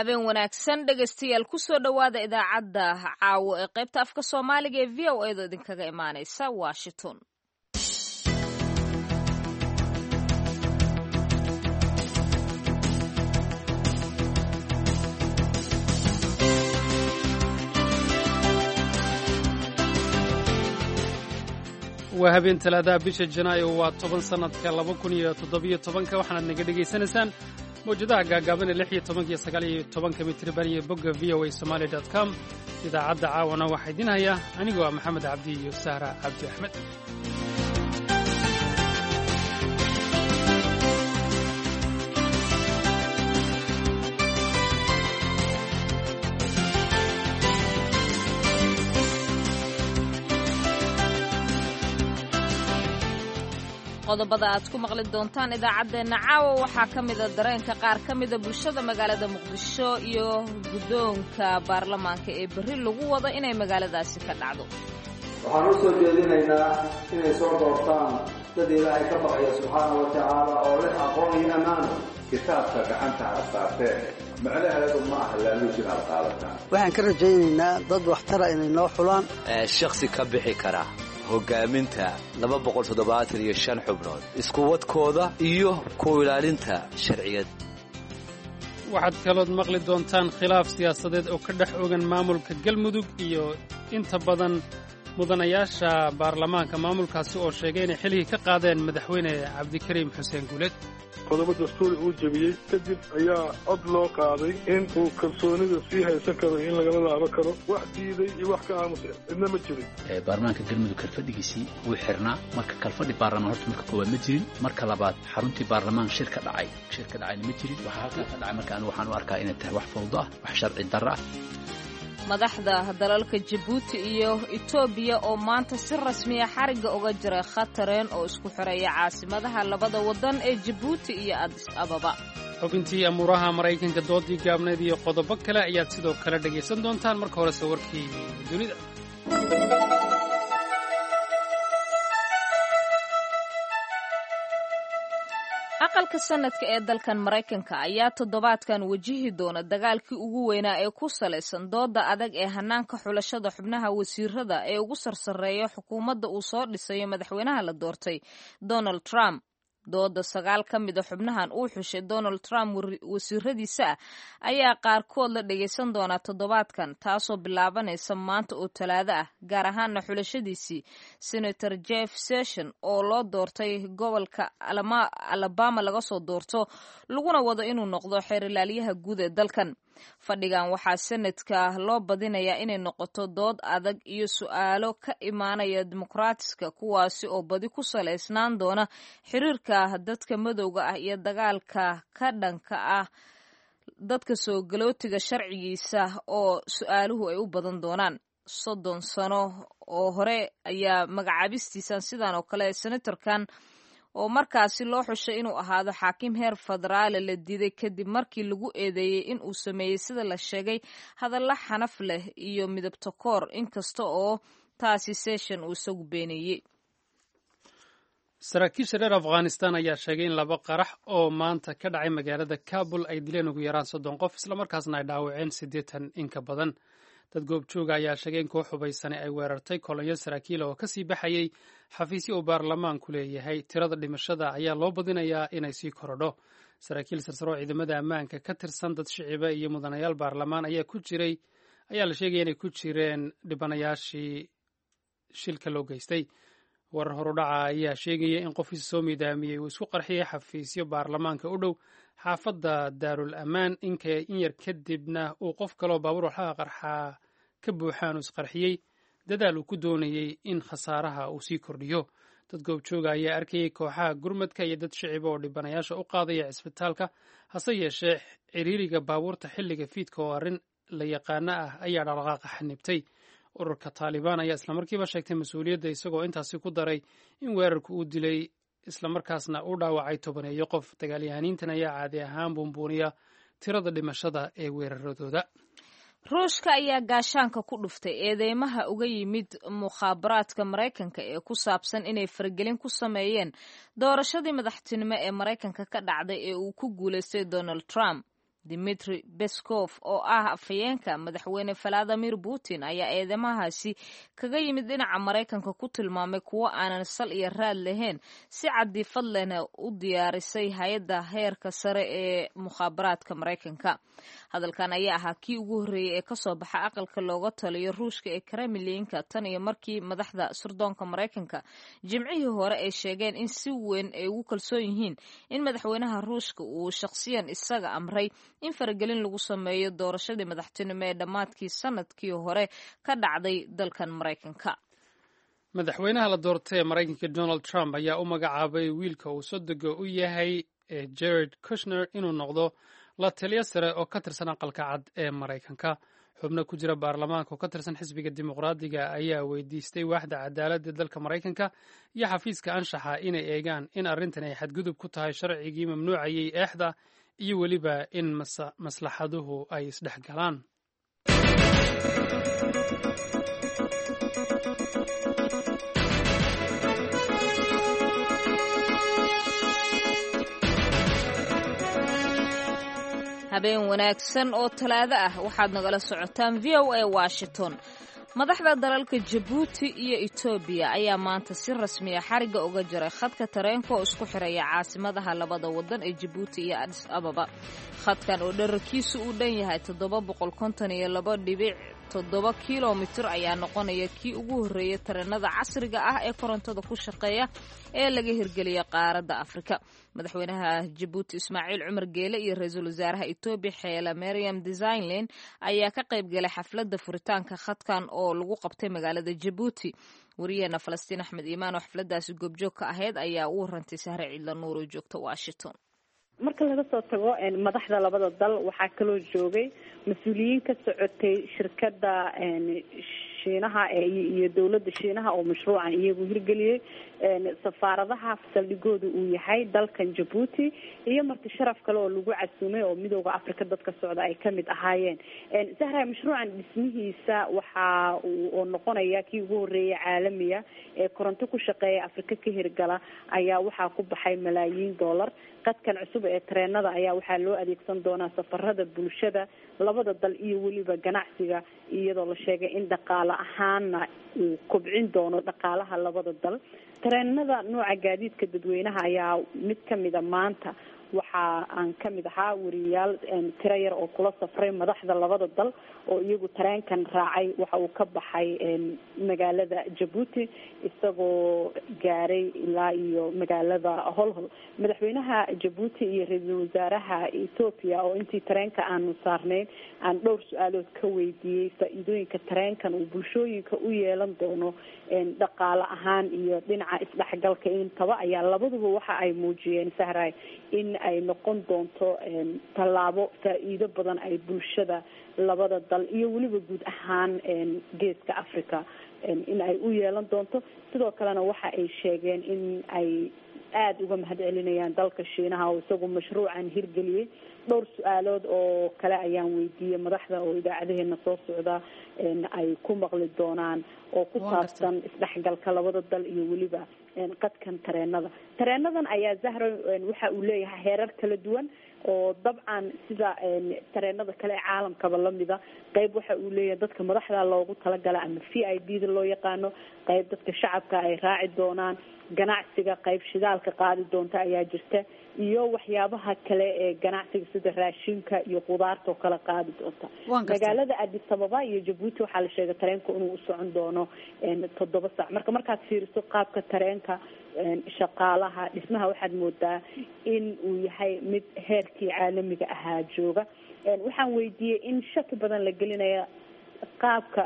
habeen wanaagsan dhegaystayaal ku soo dhowaada idaacadda caawo ee qaybta afka Soomaaliga ee VOA da idinkaga imaanaysa Washington. waa habeen talaadaha bisha Janaayo waa 10 sanadka 2017 waxaad naga dhageysanaysaan mowjadaha gaagaaban ee 16 iyo 19 mitir iyo bogga voasomali.com idaacadda caawana waxaa idin haya anigoo ah Maxamed Cabdi iyo Sahra Cabdi Axmed. qodobada aad ku maqli doontaan idaacadeena caawa waxaa ka mid ah dareenka qaar ka mid ah bulshada magaalada Muqdisho iyo guddoonka baarlamaanka ee berri lagu wado inay magaaladaasi ka dhacdo. waxaan u soo jeedinaynaa inay soo doortaan dad Ilaahay ka baqaya subxaanahu wa tacaala oo leh aqoon iyo ammaan kitaabka gacanta asaartee macnaheedu ma aha laaluushin alqaadata. waxaan ka rajaynaynaa dad waxtara inay noo xulaan shakhsi ka bixi kara hogaaminta 275 xubnood isku wadkooda iyo ku ilaalinta sharciyad. waxaad kalood maqli doontaan khilaaf siyaasadeed oo ka dhex ogan maamulka Galmudug iyo inta badan mudanayaasha baarlamaanka maamulkaasi oo sheegay inay xiligi ka qaadeen madaxweyne Cabdikariim Xuseen Guuleed. qodobo dastuuri uu jabiyey kadib ayaa cod loo qaaday in uu kalsoonida sii haysan karo in lagala laabo karo wax diiday iyo wax ka aamusay midna ma jirin. baarlamaanka Galmudug kalfadhigiisii wuu xirnaa marka kalfadhi baarlamaan horta marka koowaad ma jirin marka labaad xaruntii baarlamaan shirka dhacayna ma jirin waxa halka ka dhacay marka waxaan u arkaa inay tahay wax fawdo ah wax sharci darro ah. madaxda dalalka Djibouti iyo Ethiopia oo maanta si rasmi ah xariga uga jiray khatareen oo isku xireeya caasimadaha labada wadan ee Djibouti iyo Addis Ababa. xubintii amuuraha Mareykanka doodii gaabneed iyo qodobo kale ayaad sidoo kale dhageysan doontaan marka hore warkii dunida. aqalka sanadka ee dalkan Mareykanka ayaa toddobaadkan wajihi doona dagaalkii ugu weynaa ee ku saleysan dooda adag ee hanaanka xulashada xubnaha wasiirada ee ugu sarsareeya xukuumadda uu soo dhisayo madaxweynaha la doortay Donald Trump. dooda 9 ka mid ah xubnahan uu xushay Donald Trump wasiiradiisa ayaa qaarkood la dhageysan doona toddobaadkan taasoo bilaabanaysa maanta oo Talaado ah gaar ahaan xulashadiisii Senator Jeff Sessions oo loo doortay gobolka Alabama laga soo doorto laguna wado inuu noqdo xeer ilaaliyaha guud ee dalkan. fadhigan waxaa sanadka loo badinayaa inay noqoto dood adag iyo su'aalo ka imaanaya dimuqraatiska kuwaasi oo badi ku saleysnaan doona xiriirka dadka madowga ah iyo dagaalka ka dhanka ah dadka soo galootiga sharcigiisa oo su'aaluhu ay u badan doonaan. 30 sano oo hore ayaa magacaabistiisan sidan oo kale senatorkan oo markaasi loo xushay inuu ahaado xaakim heer federaal la diiday kadib markii lagu eedeeyay in uu sameeyay sida la sheegay hadalla xanaf leh iyo midabta koor inkasta oo taasi Sessions uu isagu beeniyay. saraakiisha reer Afghanistan ayaa sheegay in 2 qarax oo maanta ka dhacay magaalada Kabul ay dileen ugu yaraan 30 qof isla markaasna ay dhaawaceen 80 in ka badan. dad goobjooga ayaa sheegay in koox hubaysan ay weerartay kolonyo saraakiil oo ka sii baxayay xafiisyo uu baarlamaanku leeyahay. tirada dhimashada ayaa loo badinayaa inay sii korodho. saraakiil sarsaro ciidamada ammaanka ka tirsan dad shiciba iyo mudanayaal baarlamaan ayaa la sheegay inay ku jireen dhibanayaashii shilka loo geystay. warar horudhaca ayaa sheegaya in qofkii soo miidaamiyey uu isku qarxiyay xafiisyo baarlamaanka u dhow xaafadda Daarul Amaan in yar kadibna uu qof kaloo baabuur waxaa qarxaa ka buuxaan uu isqarxiyey dadaal uu ku doonayay in khasaaraha uu sii kordhiyo. dad goobjooga ayaa arkayay kooxaha gurmadka iyo dad shicib oo dhibanayaasha u qaadaya cisbitaalka hase yeeshee ciriiriga baabuurta xilliga fiidka oo arrin la yaqaano ah ayaa dhaqdhaqaaqa xanibtay. ururka Taliban ayaa islamarkiiba sheegtay mas-uuliyadda isagoo intaasi ku daray in weerarku uu dilay islamarkaasna uu dhaawacay 10 qof. dagaalyahaniintan ayaa caadi ahaan buunbuuniya tirada dhimashada ee weeraradooda. Ruushka ayaa gaashaanka ku dhuftay eedeymaha uga yimid mukhaabaraadka Mareykanka ee ku saabsan inay faragelin ku sameeyeen doorashadii madaxtinimo ee Mareykanka ka dhacday ee uu ku guuleystay Donald Trump. Dmitry Peskov oo ah afhayeenka madaxweyne Vladimir Putin ayaa eedamahaasi kaga yimid dhinaca Maraykanka ku tilmaamay kuwo aanan sal iyo raad lahayn si cadifad lehna u diyaarisay hay'adda heerka sare ee mukhaabaraadka Maraykanka. Hadalkan ayaa ahaa kii ugu horreeyay ee kasoo baxa aqalka looga taliyo Ruushka ee Kremlinka tan iyo markii madaxda sirdoonka Maraykanka Jimcihii hore ay sheegeen in si weyn ay ugu kalsoon yihiin in madaxweynaha Ruushka uu shakhsiyan isaga amray in faragelin lagu sameeyo doorashadii madaxtinimo ee dhammaadkii sanadkii hore ka dhacday dalkan Maraykanka. madaxweynaha la doortay ee Maraykanka Donald Trump ayaa u magacaabay wiilka uu sodogga u yahay Jared Kushner inuu noqdo la taliye sare oo ka tirsan aqalka cad ee Maraykanka. xubno ku jira baarlamaanka oo ka tirsan xisbiga dimuqraadiga ayaa weydiistay waaxda cadaaladda dalka Maraykanka iyo xafiiska anshaxa inay eegaan in arrintan ay xadgudub ku tahay sharcigii mamnuucayay eexda iyo weliba in maslaxaduhu ay isdhexgalaan. habeen wanaagsan oo talaado ah waxaad nagala socotaan VOA Washington. madaxda dalalka Djibouti iyo Ethiopia ayaa maanta si rasmi ah xariga uga jaray khadka tareenka oo isku xiraya caasimadaha labada wadan ee Djibouti iyo Addis Ababa. khadkan oo dhererkiisu uu dhan yahay 752.7 kilomitir ayaa noqonaya kii ugu horeeyay tareenada casriga ah ee korontada ku shaqeeya ee laga hirgeliyay qaaradda Afrika. madaxweynaha Djibouti Ismaaciil Cumar Geele iyo ra'iisul wasaaraha Ethiopia Xeela Maryam Desalegn ayaa ka qayb galay xafladda furitaanka khadkan oo lagu qabtay magaalada Djibouti. wariyeena Falastiin Axmed Iimaan oo xafladdaasi goobjoog ka ahayd ayaa u warantay Sahre Ciidla Nuur oo joogta Washington. marka laga soo tago madaxda labada dal waxaa kaloo joogay mas-uuliyiin ka socotay shirkadda Shiinaha iyo dawladda Shiinaha oo mashruucan iyagu hirgeliyay safaaradaha saldhigooda uu yahay dalkan Djibouti iyo marti sharaf kale oo lagu casuumay oo midowga Afrika dadka socda ay kamid ahaayeen. Sahra mashruucan dhismihiisa waxa uu noqonaya kii ugu horeeyay caalamiga ee koronto ku shaqeeya Afrika ka hirgala ayaa waxa ku baxay malaayiin dollar. qadkan cusub ee tareenada ayaa waxaa loo adeegsan doonaa safarada bulshada labada dal iyo weliba ganacsiga iyadoo la sheegay in dhaqaale ahaanna uu kobcin doono dhaqaalaha labada dal. tareenada nooca gaadiidka dadweynaha ayaa mid kamida maanta waxa aan kamid ahaa wariyaal tiro yar oo kula safray madaxda labada dal oo iyagu tareenkan raacay waxa uu ka baxay magaalada Djibouti isagoo gaaray ilaa iyo magaalada Holhol. madaxweynaha Djibouti iyo ra'iisul wasaaraha Ethiopia oo intii tareenka aanu saarneyn aan dhowr su'aalood ka weydiiyay faa'iidooyinka tareenkan uu bulshooyinka u yeelan doono dhaqaale ahaan iyo dhinaca isdhexgalka intaba ayaa labaduba waxa ay muujiyeen Sahray in ay noqon doonto tallaabo faa'iido badan ay bulshada labada dal iyo weliba guud ahaan geeska Afrika in ay u yeelan doonto. sidoo kalena waxa ay sheegeen in ay aad uga mahadcelinayaan dalka Shiinaha oo isagu mashruucan hirgeliyay. dhowr su'aalood oo kale ayaan weydiiyay madaxda oo idaacadaheena soo socda ay ku maqli doonaan oo ku saabsan isdhexgalka labada dal iyo weliba qadkan tareenadan ayaa Zahra waxa uu leeyahay heerar kala duwan oo dabcan sida tareenada kale ee caalamkaba lamida. qayb waxa uu leeyahay dadka madaxda loogu talagalay ama VIP da loo yaqaano, qayb dadka shacabka ay raaci doonaan, ganacsiga qayb shidaalka qaadi doonta ayaa jirta iyo waxyaabaha kale ee ganacsiga sida raashinka iyo qudaarta oo kala qaadi doonta. magaalada Addis Ababa iyo Djibouti waxaa la sheegay tareenka inuu u socon doono 7 saac. markaad fiiriso qaabka tareenka shaqaalaha dhismaha waxaad moodaa in uu yahay mid heerkii caalamiga ahaa jooga. waxaan weydiiyey in shaki badan la gelinayo qaabka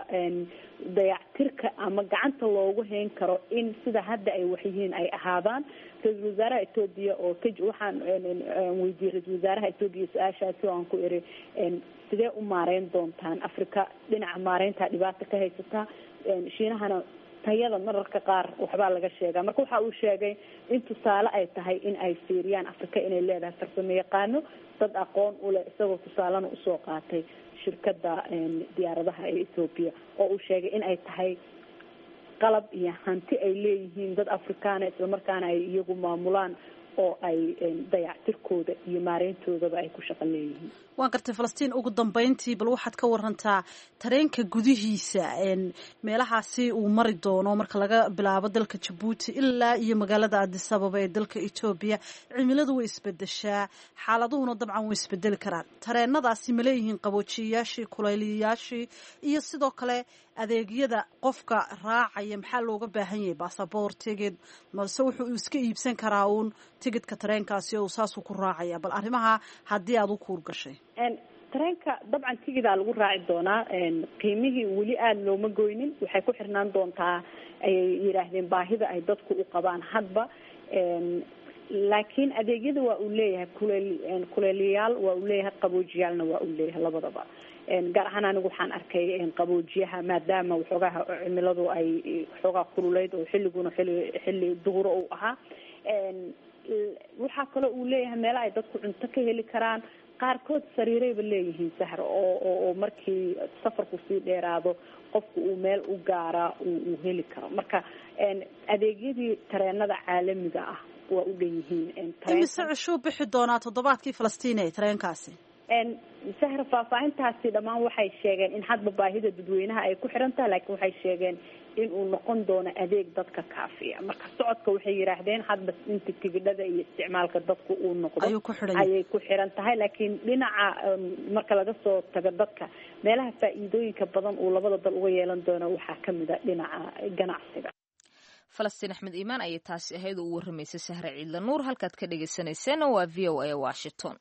dayactirka ama gacanta loogu hayn karo in sida hadda ay waxyihiin ay ahaadaan. ra'iisul wasaaraha Ethiopia oo waxaan weydiiyey ra'iisul wasaaraha Ethiopia su-aashaasi oo aan ku iri sidee u maareyn doontaan Afrika dhinaca maareynta dhibaato ka haysata. Shiinahana tayada mararka qaar waxbaa laga sheegaa. marka waxa uu sheegay in tusaale ay tahay in ay fiiriyaan Afrika inay leedahay farsamo yaqaano dad aqoon u leh isagoo tusaalena usoo qaatay shirkadda diyaaradaha ee Ethiopia oo uu sheegay in ay tahay qalab iyo hanti ay leeyihiin dad Afrikaan isla markaana ay iyagu maamulaan oo ay dayactirkooda iyo maareyntoodaba ay ku shaqo leeyihiin. waan gartay Falastiin, ugu dambeyntii bal waxaad ka warantaa tareenka gudihiisa meelahaasi uu mari doono marka laga bilaabo dalka Djibouti ilaa iyo magaalada Addis Ababa ee dalka Ethiopia. Cimiladu way isbedeshaa, xaaladuhuna dabcan way isbedeli karaan. Tareenadaasi ma leeyihiin qaboojiyayaashii, kulayliyayaashii iyo sidoo kale adeegyada qofka raacaya maxaa looga baahan yahay? Baasaboor, tigidh, mase wuxuu iska iibsan karaa uun tigidhka tareenkaasi oo saasuu ku raacaya? Bal arrimaha haddii aad u kuur gashay. tareenka dabcan tigidaa lagu raaci doonaa, qiimihii weli aada looma goynin, waxay ku xirnaan doontaa ayay yidhaahdeen baahida ay dadku u qabaan hadba, laakiin adeegyada waa uu leeyahay kuleeliyaal, waa uu leeyahay qaboojiyaalna waa uu leeyahay labadaba. gaar ahaan anigu waxaan arkay qaboojiyaha maadaama waxoogaha cimiladu ay waxoogaa kululeyd oo xilliguna xilli duhuro uu ahaa. waxaa kaloo uu leeyahay meelo ay dadku cunto ka heli karaan, qaarkood sariirayba leeyihiin sahar oo markii safarku sii dheeraado qofku uu meel u gaara uu heli karo. marka adeegyadii tareenada caalamiga ah waa u dhan yihiin. imise cishuu bixi doonaa toddobaadkii Falastiin ee tareenkaasi? sahar faahfaahintaasi dhammaan waxay sheegeen in hadba baahida dadweynaha ay ku xiran tahay, laakiin waxay sheegeen in uu noqon doono adeeg dadka kaafiya. marka socodka waxay yidhaahdeen hadba inta tigidhada iyo isticmaalka dadku uu noqdo ayay ku xiran tahay, laakiin dhinaca marka laga soo tago dadka meelaha faa'iidooyinka badan uu labada dal uga yeelan doono waxaa kamid a dhinaca ganacsiga. Falastiin Axmed Iimaan ayay taasi ahayd oo u waramaysay Sahre Ciidla Nuur. halkaad ka dhageysaneyseen waa VOA Washington.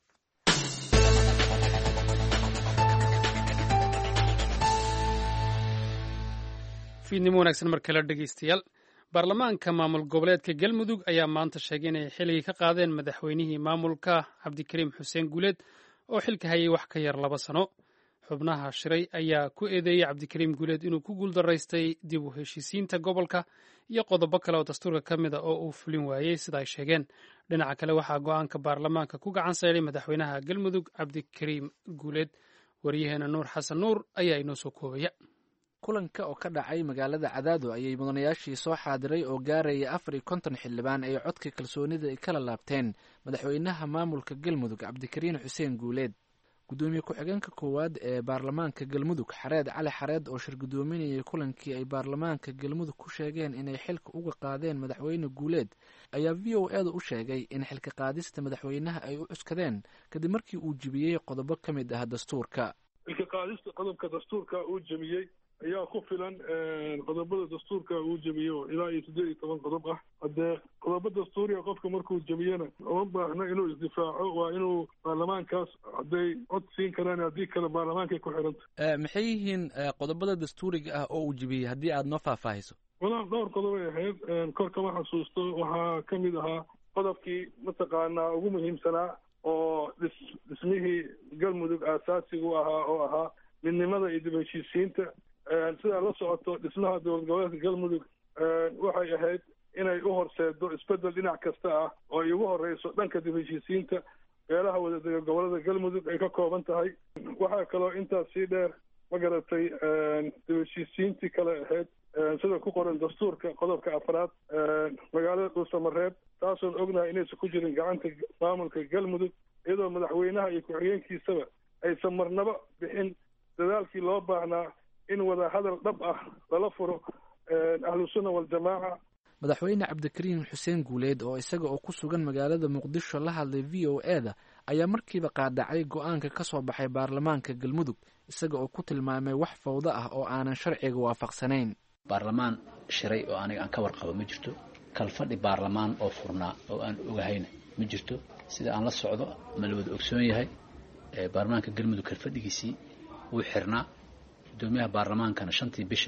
fiidnimo wanaagsan mar kale dhegeystayaal. baarlamaanka maamul goboleedka galmudug ayaa maanta sheegay inay xilligii ka qaadeen madaxweynihii maamulka cabdikariim xuseen guuleed oo xilka hayay wax ka yar 2 sano. xubnaha shiray ayaa ku eedeeyey cabdikariim guuleed inuu ku guuldaraystay dib u heshiisiinta gobolka iyo qodobo kale oo dastuurka ka mid a oo uu fulin waayey sida ay sheegeen. dhinaca kale waxaa go-aanka baarlamaanka ku gacan sayday madaxweynaha galmudug cabdikariim guuleed. waryaheena nuur xasan nuur ayaa inoo soo koobaya. kulanka oo ka dhacay magaalada Cadaado ayay mudanayaashii soo xaadiray oo gaaraya 54 xildhibaan ay codka kalsoonida ay kala laabteen madaxweynaha maamulka galmudug cabdikariim xuseen guuleed. gudoomiye ku-xigeenka koowaad ee baarlamaanka galmudug xareed cali xareed oo shir gudoominayay kulankii ay baarlamaanka galmudug ku sheegeen inay xilka uga qaadeen madaxweyne guuleed ayaa VOA-da u sheegay in xilka qaadista madaxweynaha ay u cuskadeen kadib markii uu jebiyey qodobo ka mid ah dastuurka. xilka qaadista qodobka dastuurka uu jebiyey ayaa ku filan qodobada dastuurka uu jebiyo ilaa iyo 18 qodob ah. haddee qodobo dastuuriga qofka markuu jebiyana uma baahna inuu isdifaaco, waa inuu baarlamaankaas hadday cod siin karaan, haddii kale baarlamaankay ku xiranta. maxay yihiin qodobada dastuuriga ah oo uu jebiyey haddii aad noo faahfaahiso? walaal dhowr qodob ay ahayd, korkama xasuusto waxaa ka mid ahaa qodobkii mataqaanaa ugu muhiimsanaa oo dhismihii galmudug aasaasigu ahaa oo ahaa midnimada iyo dib heshiisiinta. sidaa la socoto dhismaha dowlad goboleedka galmudug waxay ahayd inay u horseedo isbedel dhinac kasta ah oo ay ugu horeyso dhanka dib heshiisiinta beelaha wadadega gobolada galmudug ay ka kooban tahay. waxaa kaloo intaas sii dheer ma garatay dib heshiisiintii kale ahayd sida ku qoran dastuurka qodobka 4 magaalada dhuusamareeb, taasoon ognahay inaysan ku jirin gacanta maamulka galmudug, iyadoo madaxweynaha iyo ku-xigeenkiisaba aysan marnaba bixin dadaalkii loo baahnaa in wada hadal dhab ah lala furo ahlu sunna wal jamaaca. madaxweyne cabdikariim xuseen guuleed oo isaga oo ku sugan magaalada muqdisho la hadlay VOA-da ayaa markiiba qaadacay go-aanka ka soo baxay baarlamaanka galmudug isaga oo ku tilmaamay wax fawdo ah oo aanan sharciga waafaqsanayn. baarlamaan shiray oo aniga aan ka warqabo ma jirto, kalfadhi baarlamaan oo furnaa oo aan ogahayna ma jirto. sida aan la socdo ma la wada ogsoon yahay baarlamaanka galmudug kalfadhigiisii wuu xirnaa. gudoomiyaha baarlamaankana 5tii bisha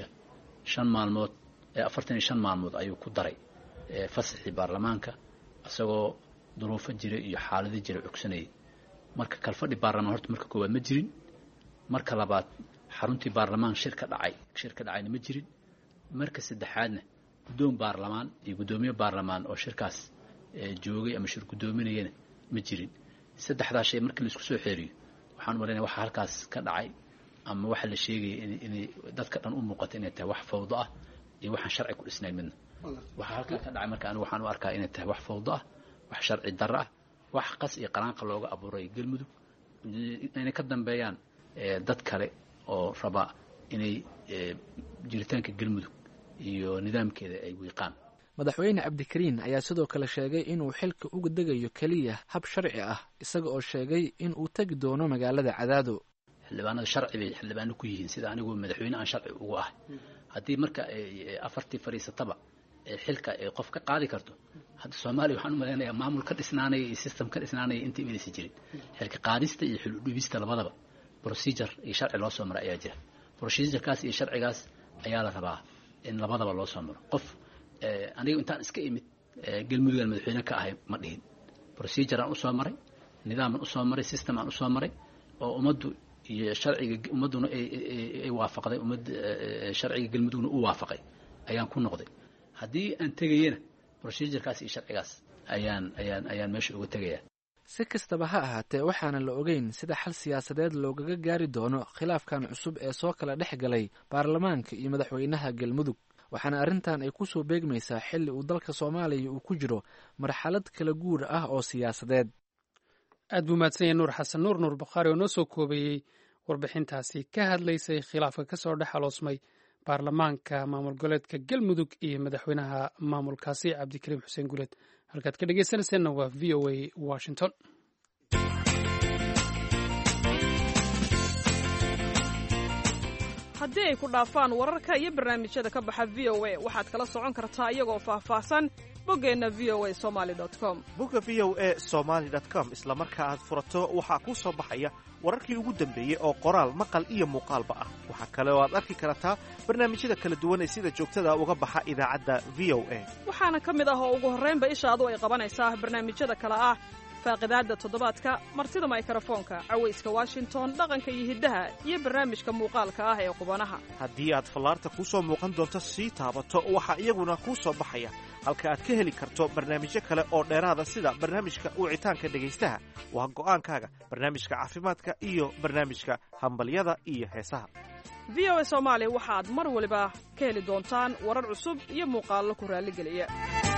45 maalmood ayuu ku daray fasaxii baarlamaanka isagoo duruufo jira iyo xaalado jira cugsanayay. marka kalfadhi baarlamaan horta marka koowaad ma jirin, marka labaad xaruntii baarlamaan shir ka dhacayna ma jirin, marka saddexaadna gudoom baarlamaan iyo gudoomiye baarlamaan oo shirkaas joogay ama shir gudoominayana ma jirin. saddexdaa shay markii la isku soo xeeriyo waxaan u maleynaya waxa halkaas ka dhacay ama waxa la sheegay inay dadka dhan u muuqato inay tahay wax fawdo ah iyo waxaan sharci ku dhisnayn midna. waxa halkaas ka dhacay marka anigu waxaan u arkaa inay tahay wax fawdo ah wax sharci darro ah wax qas iyo qaraanqa looga abuuray galmudug inay ka dambeeyaan dad kale oo raba inay jiritaanka galmudug iyo nidaamkeeda ay wiiqaan. madaxweyne cabdikariin ayaa sidoo kale sheegay inuu xilka uga degayo keliya hab sharci ah isaga oo sheegay in uu tegi doono magaalada Cadaado. xildhibaanada sharci bay xildhibaano ku yihiin sida anigu madaxweyne aan sharci ugu ahay haddii marka afartii fariisataba xilka ay qof ka qaadi karto hadda Soomaaliya waxaan u maleynayaa maamul ka dhisnaanay iyo system ka dhisnaanay intii midaysan jirin xilka qaadista iyo xil u dhibista labadaba procedure iyo sharci loo soo maray ayaa jira. procedurekaas iyo sharcigaas ayaa la rabaa in labadaba loo soo maro. qof aniga intaan iska imid galmudug madaxweyne ka ahay ma dhihin. procedure aan u soo maray, nidaam aan u soo maray, system aan u soo maray oo ummaddu iyo sharciga ummaduna ay waafaqday sharciga galmudugna u waafaqay ayaan ku noqday. haddii aan tegayena procedurekaas iyo sharcigaas ayaan meesha uga tegayaa. si kastaba ha ahaatee waxaana la ogeyn sida xal siyaasadeed loogaga gaari doono khilaafkan cusub ee soo kala dhex galay baarlamaanka iyo madaxweynaha galmudug waxaana arrintan ay ku soo beegmaysaa xilli uu dalka Soomaaliya uu ku jiro marxalad kala guur ah oo siyaasadeed. aad buu mahadsan yahay nuur xasan nuur Bukhaari oo noo soo koobayey warbixintaasi ka hadlaysay khilaafka ka soo dhex aloosmay baarlamaanka maamul goboleedka galmudug iyo madaxweynaha maamulkaasi cabdikariim xuseen guuleed. halkaad ka dhegaysanayseena waa VOA Washington. haddii ay ku dhaafaan wararka iyo barnaamijyada ka baxa VOA waxaad kala socon kartaa iyagoo faahfaahsan boggeenna voasomali.com. bogga voasomali.com isla marka aad furato waxaa kuu soo baxaya wararkii ugu dambeeyey oo qoraal maqal iyo muuqaalba ah. waxaa kale oo aad arki kartaa barnaamijyada kala duwan ee sida joogtada uga baxa idaacadda VOA. waxaana ka mid ah oo ugu horraynba ishaadu ay qabanaysaa barnaamijyada kale ah faaqidaadda toddobaadka, martida mikrofoonka, cawayska Washington, dhaqanka iyo hiddaha, iyo barnaamijka muuqaalka ah ee qubanaha. haddii aad fallaarta kuu soo muuqan doonto sii taabato waxaa iyaguna kuu soo baxaya halka aad ka heli karto barnaamijyo kale oo dheeraada sida barnaamijka wicitaanka dhegaystaha waa go'aankaaga, barnaamijka caafimaadka iyo barnaamijka hambalyada iyo heesaha. VOA Soomaali waxaad mar waliba ka heli doontaan warar cusub iyo muuqaallo ku raalligeliya.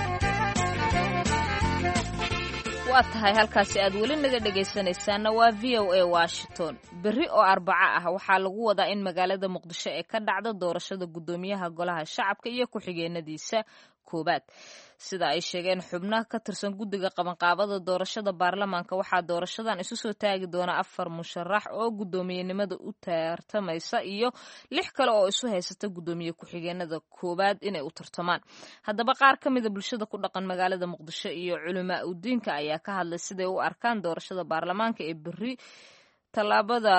waa tahay halkaasi aad weli naga dhegaysanaysaanna waa VOA Washington. berri oo Arbaco ah waxaa lagu wadaa in magaalada Muqdisho ee ka dhacdo doorashada guddoomiyaha golaha shacabka iyo ku-xigeenadiisa koobaad. sida ay sheegeen xubnaha ka tirsan guddiga qabanqaabada doorashada baarlamaanka waxaa doorashadan isu soo taagi doona 4 musharax oo guddoomiyenimada u tartamaysa iyo 6 kale oo isu haysata guddoomiye ku-xigeenada koobaad inay u tartamaan. haddaba qaar ka mida bulshada ku dhaqan magaalada Muqdisho iyo culamaa u diinka ayaa ka hadlay siday u arkaan doorashada baarlamaanka ee berri tallaabada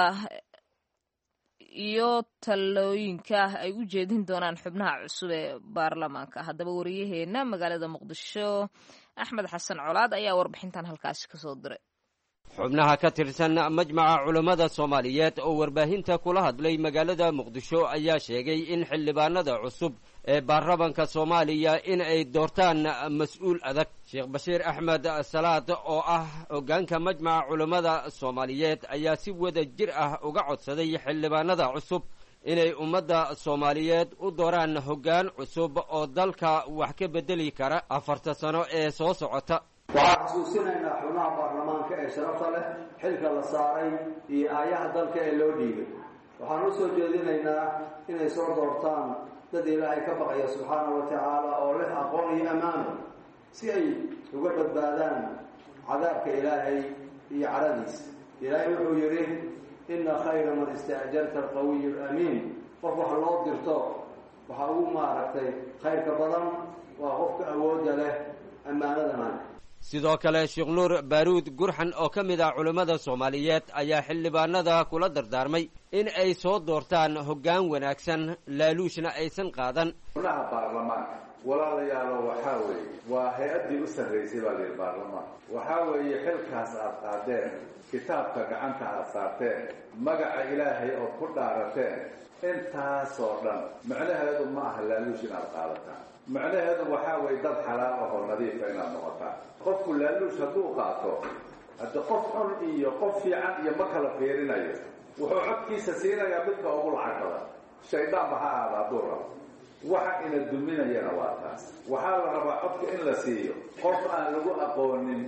iyo talooyinka ay u jeedin doonaan xubnaha cusub ee baarlamaanka. haddaba wariyaheena magaalada Muqdisho Axmed Xasan Colaad ayaa warbixintan halkaasi ka soo diray. xubnaha ka tirsan majmaca culimmada Soomaaliyeed oo warbaahinta kula hadlay magaalada Muqdisho ayaa sheegay in xildhibaanada cusub ee baarlamaanka Soomaaliya in ay doortaan mas'uul adag. Sheekh Bashiir Axmed Salaad oo ah hoggaanka majmaca culimmada Soomaaliyeed ayaa si wada jir ah uga codsaday xildhibaanada cusub inay ummadda Soomaaliyeed u dooraan hoggaan cusub oo dalka wax ka bedeli kara 4 sano ee soo socota. waxaan xusuusinaynaa xubnaha baarlamaanka ee sharafta leh xilka la saaray iyo aayaha dalka ee loo dhiibay. waxaan u soo jeedinaynaa inay soo doortaan dad ilaahay ka baqaya subxaanahu wa tacaala oo leh aqoon iyo ammaano si ay uga badbaadaan cadaabka ilaahay iyo caradiisa. ilaahay wuxuu yidhi inna khayra man istaajarta alqawiyu alamiin. qof wax loo dirto waxa ugu maaragtay khayrka badan waa qofka awoodda leh ammaanadana. sidoo kale Sheekh Nuur Baaruud Gurxan oo ka mid ah culimmada Soomaaliyeed ayaa xildhibaanada kula dardaarmay in ay soo doortaan hoggaan wanaagsan laaluushna aysan qaadan. xubnaha baarlamaanka walaalayaalo waxaa weeye waa hay-addii u sarraysay baa layidhi baarlamaanka. waxaa weeye xilkaas aad qaadeen, kitaabka gacanta aad saarteen, magaca ilaahay ood ku dhaarateen, intaasoo dhan macnaheedu ma aha laaluush inaad qaadataan. macnaheedu waxaa weeye dad xalaal ah oo nadiifa inaad noqotaan. qofku laaluush hadduu qaato hadda qof xun iyo qof fiican iyo ma kala fiirinayo. wuxuu codkiisa siinayaa midka ugu lacag badan, shayddaanba ha aada hadduu rabo. waxa ina duminayana waa taas. waxaa la rabaa codka in la siiyo qof aan lagu aqoonin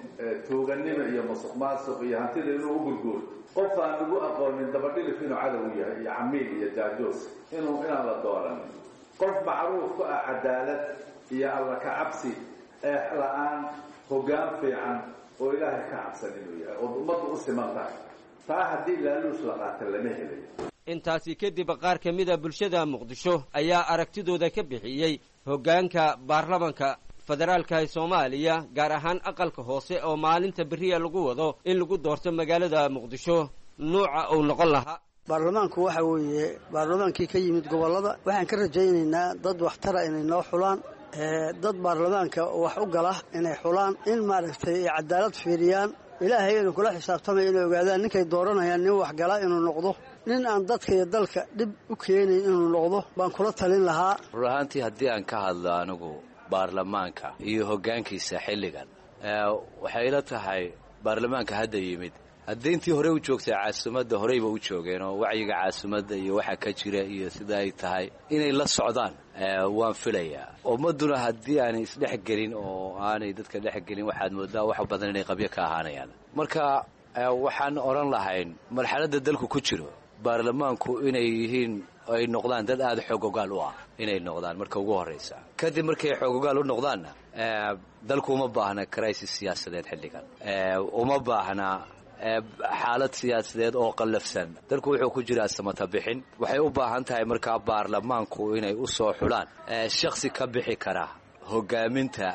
tuuganimo iyo musuq maasuq iyo hantida inuu u gurguurto qof aan lagu aqoonin dabadhilif inuu cadow yahay iyo camiil iyo jaajoos inaan la dooranin qof macruuf ku ah cadaalad iyo alla ka cabsi eex la-aan hoggaan fiican oo ilaahay ka cabsan inuu yahay oo ummaddu u siman tahay taa haddii laaluus la qaata lama helayo intaasi kadib qaar ka mida bulshada muqdisho ayaa aragtidooda ka bixiyey hoggaanka baarlamanka federaalka ee Soomaaliya gaar ahaan aqalka hoose oo maalinta beriya lagu wado in lagu doorto magaalada Muqdisho nooca uu noqon lahaa baarlamaanku waxa weeye baarlamaankii ka yimid gobolada waxaan ka rajaynaynaa dad waxtara inay noo xulaan dad baarlamaanka wax u gala inay xulaan in maaragtay cadaalad fiiriyaan ilaahay inuu kula xisaabtamay inay ogaadaan ninkay dooranayaan nin wax gala inuu noqdo nin aan dadka iyo dalka dhib u keenayn inuu noqdo baan kula talin lahaa run ahaantii haddii aan ka hadlo anigu baarlamaanka iyo hoggaankiisa xilligan waxay ila tahay baarlamaanka hadda yimid haddii intii hore u joogtay caasimadda horeyba u joogeen oo wacyiga caasimadda iyo waxa ka jira iyo sida ay tahay inay la socdaan waan filayaa ummadduna haddii aanay isdhexgelin oo aanay dadka dhexgelin waxaad moodaa wax badan inay qabyo ka ahaanayaan marka waxaan odhan lahayn marxaladda dalku ku jiro baarlamaanku inay yihiin ay noqdaan dad aada xoogogaal u ah inay noqdaan marka ugu horraysa kadib markay xoogogaal u noqdaanna dalku uma baahna crisis siyaasadeed xilligan uma baahna xaalad siyaasadeed oo qallafsan dalku wuxuu ku jiraa samata bixin waxay u baahan tahay markaa baarlamaanku inay u soo xulaan shakhsi ka bixi kara hoggaaminta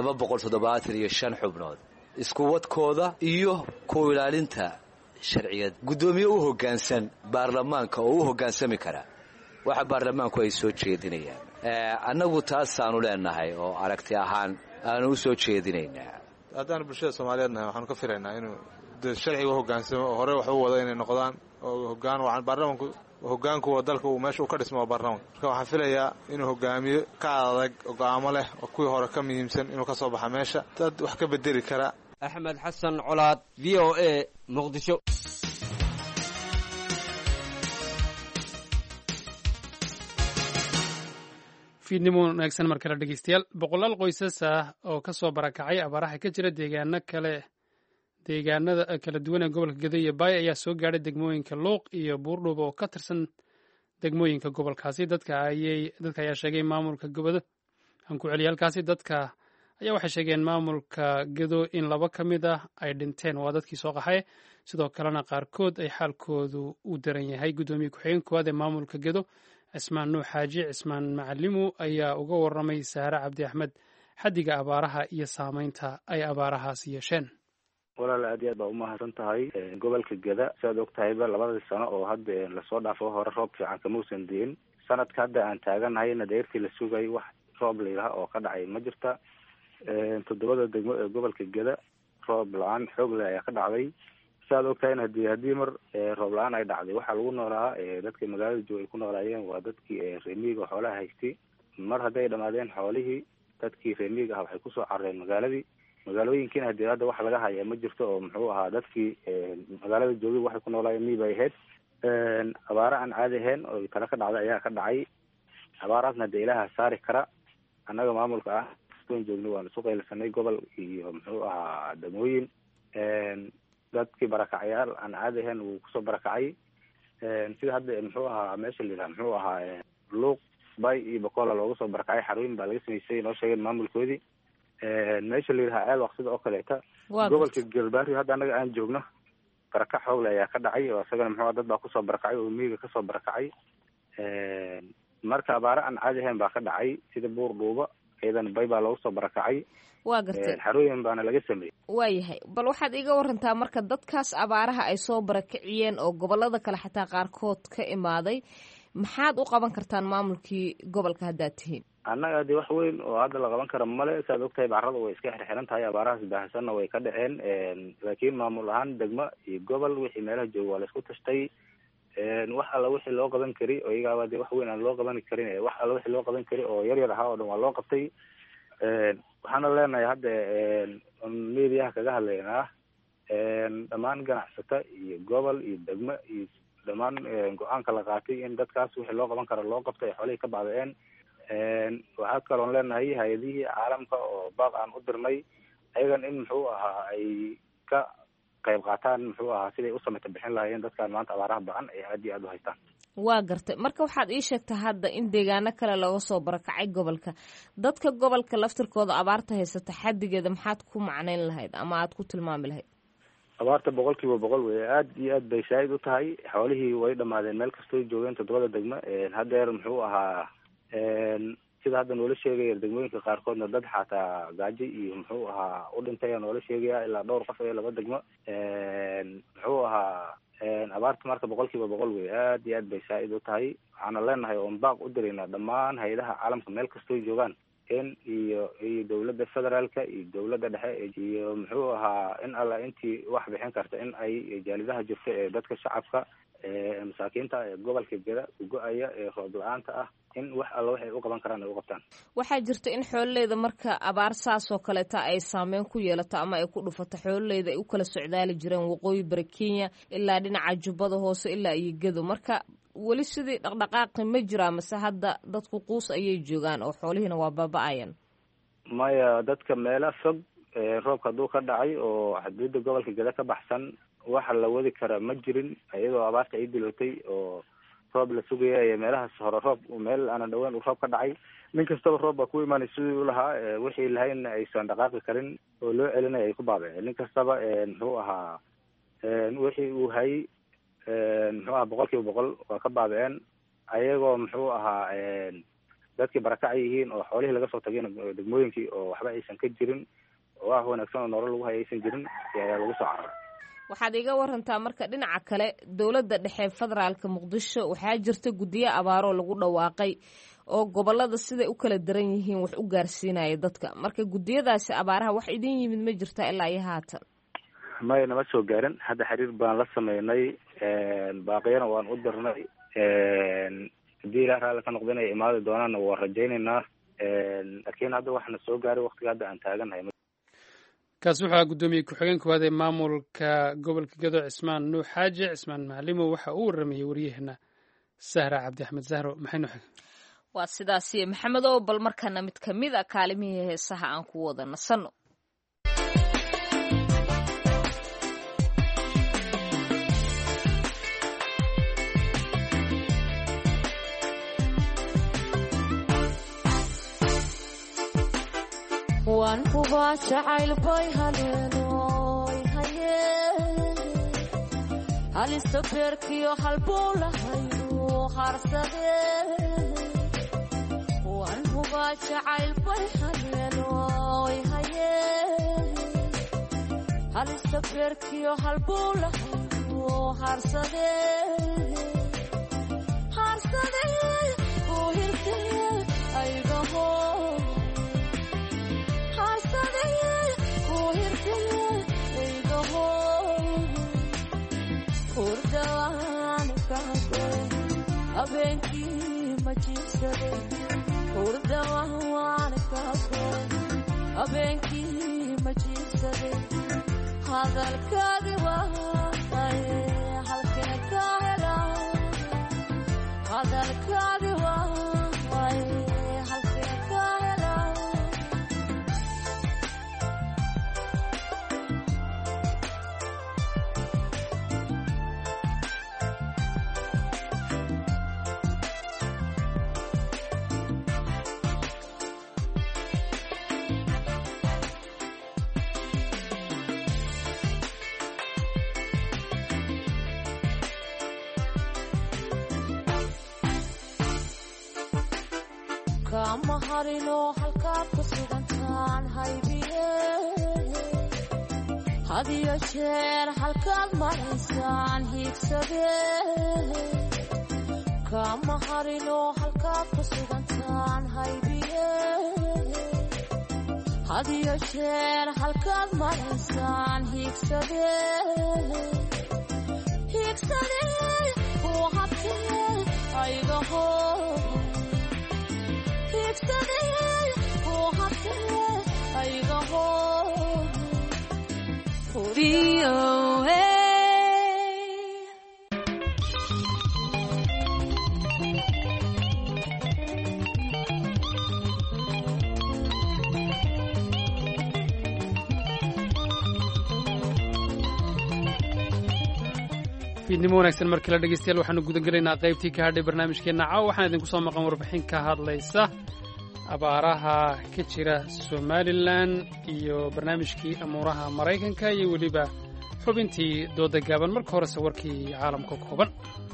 275 xubnood isku wadkooda iyo ku ilaalinta sharciyad guddoomiye u hoggaansan baarlamaanka oo u hoggaansami kara waxa baarlamaanku ay soo jeedinayaan annagu taasaanu leenahay oo aragti ahaan aanu u soo jeedinaynaa haddaan bulshada Soomaaliyeed nahay waxaanu ka filaynaa inuu sharciga hoggaansamo oo hore wax u wada inay noqdaan oo hoggaan waxaan baarlamaanku hoggaanku waa dalka uu meesha u ka dhismo baarlamaanka marka waxaan filayaa inuu hoggaamiyo ka adag oo go'aamo leh oo kuwii hore ka muhiimsan inuu ka soo baxa meesha dad wax ka bedeli kara Axmed Xasan Colaad VOA Muqdisho fiidnimo wanaagsan mar kale dhegeystayaal boqolaal qoysas ah oo ka soo barakacay abaaraha ka jira deegaanada kala duwan ee gobolka Gedo iyo Baay ayaa soo gaadhay degmooyinka Luuq iyo Buurdhuubo oo ka tirsan degmooyinka gobolkaasi dadka ayaa sheegay maamulka gobolka aan ku celiyay halkaasi dadka ayaa waxay sheegeen maamulka Gedo in laba ka mid ah ay dhinteen waa dadkii soo qaxay sidoo kalena qaarkood ay xaalkoodu u daran yahay gudoomiye ku-xigeen koowaad ee maamulka Gedo Cismaan Nuux Xaaji Cismaan Macalimu ayaa uga warramay Saare Cabdi Axmed xaddiga abaaraha iyo saamaynta ay abaarahaasi yeesheen walaal aad iyo aad baa umahadsan tahay gobolka Geda sidaad og tahayba labadii sano oo hadda lasoo dhaafo hore roob fiican kama uusan diin sanadka hadda aan taaganahayna deertii la sugay wax roob leeyahay oo ka dhacay ma jirta 7 degmo ee gobolka Geda roob la-aan xoog leh ayaa ka dhacday sidaad og tahayna haddii mar roob la-aan ay dhacday waxaa lagu noolaa dadkii magaalada jooga ay ku noolaayeen waa dadkii reer miyiga oo xoolaha haystay mar hadday dhamaadeen xoolihii dadkii reer miyiga ah waxay kusoo carareen magaalooyinkiina haddii hadda wax laga haya ma jirto oo muxuu ahaa dadkii magaalada joogay waxay ku noolaayeen miyi bay ahayd abaara aan caadi ahayn oo kale ka dhacday ayaa ka dhacay abaaraasna dee ilaaha saari kara annaga maamulka ah joogna waanu isu qaylisanay gobol iyo muxuu ahaa degmooyin dadkii barakacayaal aan caadi ahayn wuu kusoo barakacay sida hadda muxuu ahaa meesha la yidhaha muxuu ahaa Luuq Bay iyo Bokola looga soo barakacay xarooyin baa laga samaysay noo sheegeen maamulkoodii meesha la yidhaha aad waqtida oo kaleeta gobolka Galbaari hadda annaga aan joogno barakac xoog ayaa ka dhacay oo isagana muxuu dad baa kusoo barakacay oo miyiga kasoo barakacay marka abaara aan caadi ahayn baa ka dhacay sida Buurdhuuba ciidan Bay baa looga soo barakacay waa gartay xarooyin baana laga sameeyay waayahay bal waxaad iga warantaa marka dadkaas abaaraha ay soo barakaciyeen oo gobolada kale xataa qaarkood ka imaaday maxaad u qaban kartaan maamulkii gobolka haddaad tihiin annaga dee wax weyn oo hadda la qaban kara male saad ogtahay bacarada way iska xirxiran tahay abaarahaas baahsanna way ka dhaceen laakiin maamul ahaan degmo iyo gobol wixii meelaha jooga waa la isku tashtay wax alla wixii loo qaban kari oo iyagaaba dee wax weyn aan loo qaban karin wax alla wixii loo qaban kari oo yar ahaa oo dhan waa loo qabtay waxaana leenahay hadda mediaha kaga hadlaynaa dhammaan ganacsata iyo gobol iyo degmo iyo dhammaan go-aanka la qaatay in dadkaas wixii loo qaban karo loo qabto ay xoolihii ka bacdeen waxaa kaloon leenahay hay-adihii caalamka oo baaq aan u dirnay ayagan in muxuu ahaa ay ka qayb qaataan muxuu ahaa siday u samata bixin lahaayeen dadkan maanta abaaraha ba-an ay aad iyo aad u haystaan. waa gartay marka waxaad ii sheegtaa hadda in deegaano kale looga soo barakacay gobolka dadka gobolka laftirkooda abaarta haysata xadigeeda maxaad ku macnayn lahayd ama aad ku tilmaami lahayd? abaarta 100% wey aad iyo aad bay shaahid u tahay. xoolihii way dhamaadeen meel kastoo joogeen 7 degmo. haddeer muxuu ahaa sida hadda noola sheegaya degmooyinka qaarkoodna dad xataa gaajo iyo muxuu ahaa u dhintay ayaa noola sheegaya ilaa dhowr qof ee 2 degmo. muxuu ahaa abaarta marka 100% wey aad iyo aad bay shaahid u tahay. waxaana leenahay oon baaq u diraynaa dhammaan hay-adaha caalamka meel kastoo joogaan in iyo dowladda federaalka iyo dowladda dhexe iyo muxuu ahaa in alla intii wax bixin karta in ay jaalidaha jirto ee dadka shacabka masaakiinta ee gobolka Geda ugo-aya ee roob la-aanta ah in wax alla waxay u qaban karaan ay u qabtaan. waxaa jirta in xoololeyda marka abaar saas oo kaleeta ay saameyn ku yeelato ama ay ku dhufato xoololeyda ay u kala socdaali jireen waqooyi bari Kenya ilaa dhinaca Jubbada hoose ilaa iyo Gedo. marka weli sidii dhaqdhaqaaqi ma jiraa mase hadda dadku quus ayay joogaan oo xoolihiina waa baaba-ayaan? maya dadka meelo fog roobka hadduu ka dhacay oo xuduudda gobolka Geda ka baxsan waxa la wadi kara ma jirin iyadoo abaarta ay dilootay oo roob la sugaya iyo meelahaas hore roob meel aan dhaweyn uu roob ka dhacay. nin kastaba roob baa ku imaanay sidii u lahaa wixii lahayna aysan dhaqaaqi karin oo loo celinaya ay ku baabaceen. nin kastaba muxuu ahaa wixii uu hayay muxuu ahaa 100% waa ka baabaceen ayagoo muxuu ahaa dadkii barakacay yihiin oo xoolihii laga soo tageen degmooyinkii oo waxba aysan ka jirin oo wax wanaagsan oo nolol lagu hayay aysan jirin ayaa lagu soo cararay. waxaad iga warantaa marka dhinaca kale dowladda dhexe federaalka Muqdisho waxaa jirta guddiyo abaaro lagu dhawaaqay oo gobolada siday u kala daran yihiin wax u gaarsiinaya dadka. marka guddiyadaasi abaaraha wax idin yimid ma jirtaa ilaa iyo haatan? maya nama soo gaarin. hadda xiriir baan la sameynay baaqiyana waan u dirnay. haddii ilaah raalli ka noqda inay imaadi doonaanna waan rajaynaynaa. laakiin hadda waxna soo gaaray waqtiga hadda aan taagannahay. kaasi wuxuu ahaa guddoomiye ku-xigeen koowaad ee maamulka gobolka Gedo Cismaan Nuux Xaaji Cismaan Macalimo. waxa uu waramayey waryaheena Sahra Cabdi Axmed. Zahro maxaynu xigay? waa sidaasiyo maxamedow bal markana mid kamid a kaalimihii heesaha aan ku wada nasanno. waan kuba jacayl bay haleenoy haye halista beerkiyo halbuu lahayu harsade waan kuba jacayl bay haleenoy haye halista beerkiyo halbuu lahayu harsade harsade uu hirtay aygaho habeenkii ma jiibsade hurdawaan kaasoo habeenkii ma jiibsade hadalkaadi waaye halkee ka helaa hadalkaadi waaye halkee ka helaa kama harino halkaad ku sugantaan haybiye hadiyo jeer halkaad maraysaan hiigsade kama harino halkaad ku sugantaan haybiye hadiyo jeer halkaad maraysaan hiigsade hiigsade uu habtee aygaho fiidnimo wanaagsan markii la dhegeystayaal waxaanu gudagelaynaa qaybtii ka hadhay barnaamijkeenna caawa waxaan idinku soo maqan warbixin ka hadlaysa abaaraha ka jira somalilan iyo barnaamijkii amuuraha maraykanka iyo weliba xubintii dooda gaaban marka horese warkii caalamka kooban.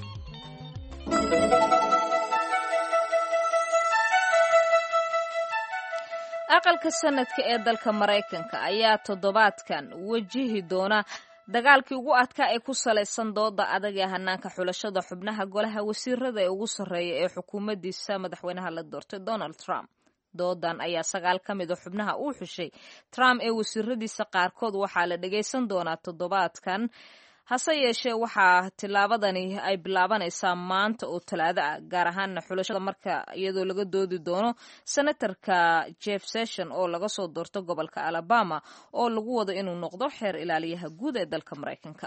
aqalka sanadka ee dalka maraykanka ayaa toddobaadkan wajihi doona dagaalkii ugu adkaa ee ku salaysan dooda adag ee hanaanka xulashada xubnaha golaha wasiirada ee ugu sarreeya ee xukuumaddiisa madaxweynaha la doortay Donald Trump. doodan ayaa 9 ka mid ah xubnaha uu xushay Trump ee wasiiradiisa qaarkood waxaa la dhageysan doonaa toddobaadkan. hase yeeshee waxaa tilaabadani ay bilaabanaysaa maanta oo Talaado ah, gaar ahaan xulashada marka iyadoo laga doodi doono senatorka Jeff Sessions oo laga soo doorto gobolka Alabama oo lagu wado inuu noqdo xeer ilaaliyaha guud ee dalka Maraykanka.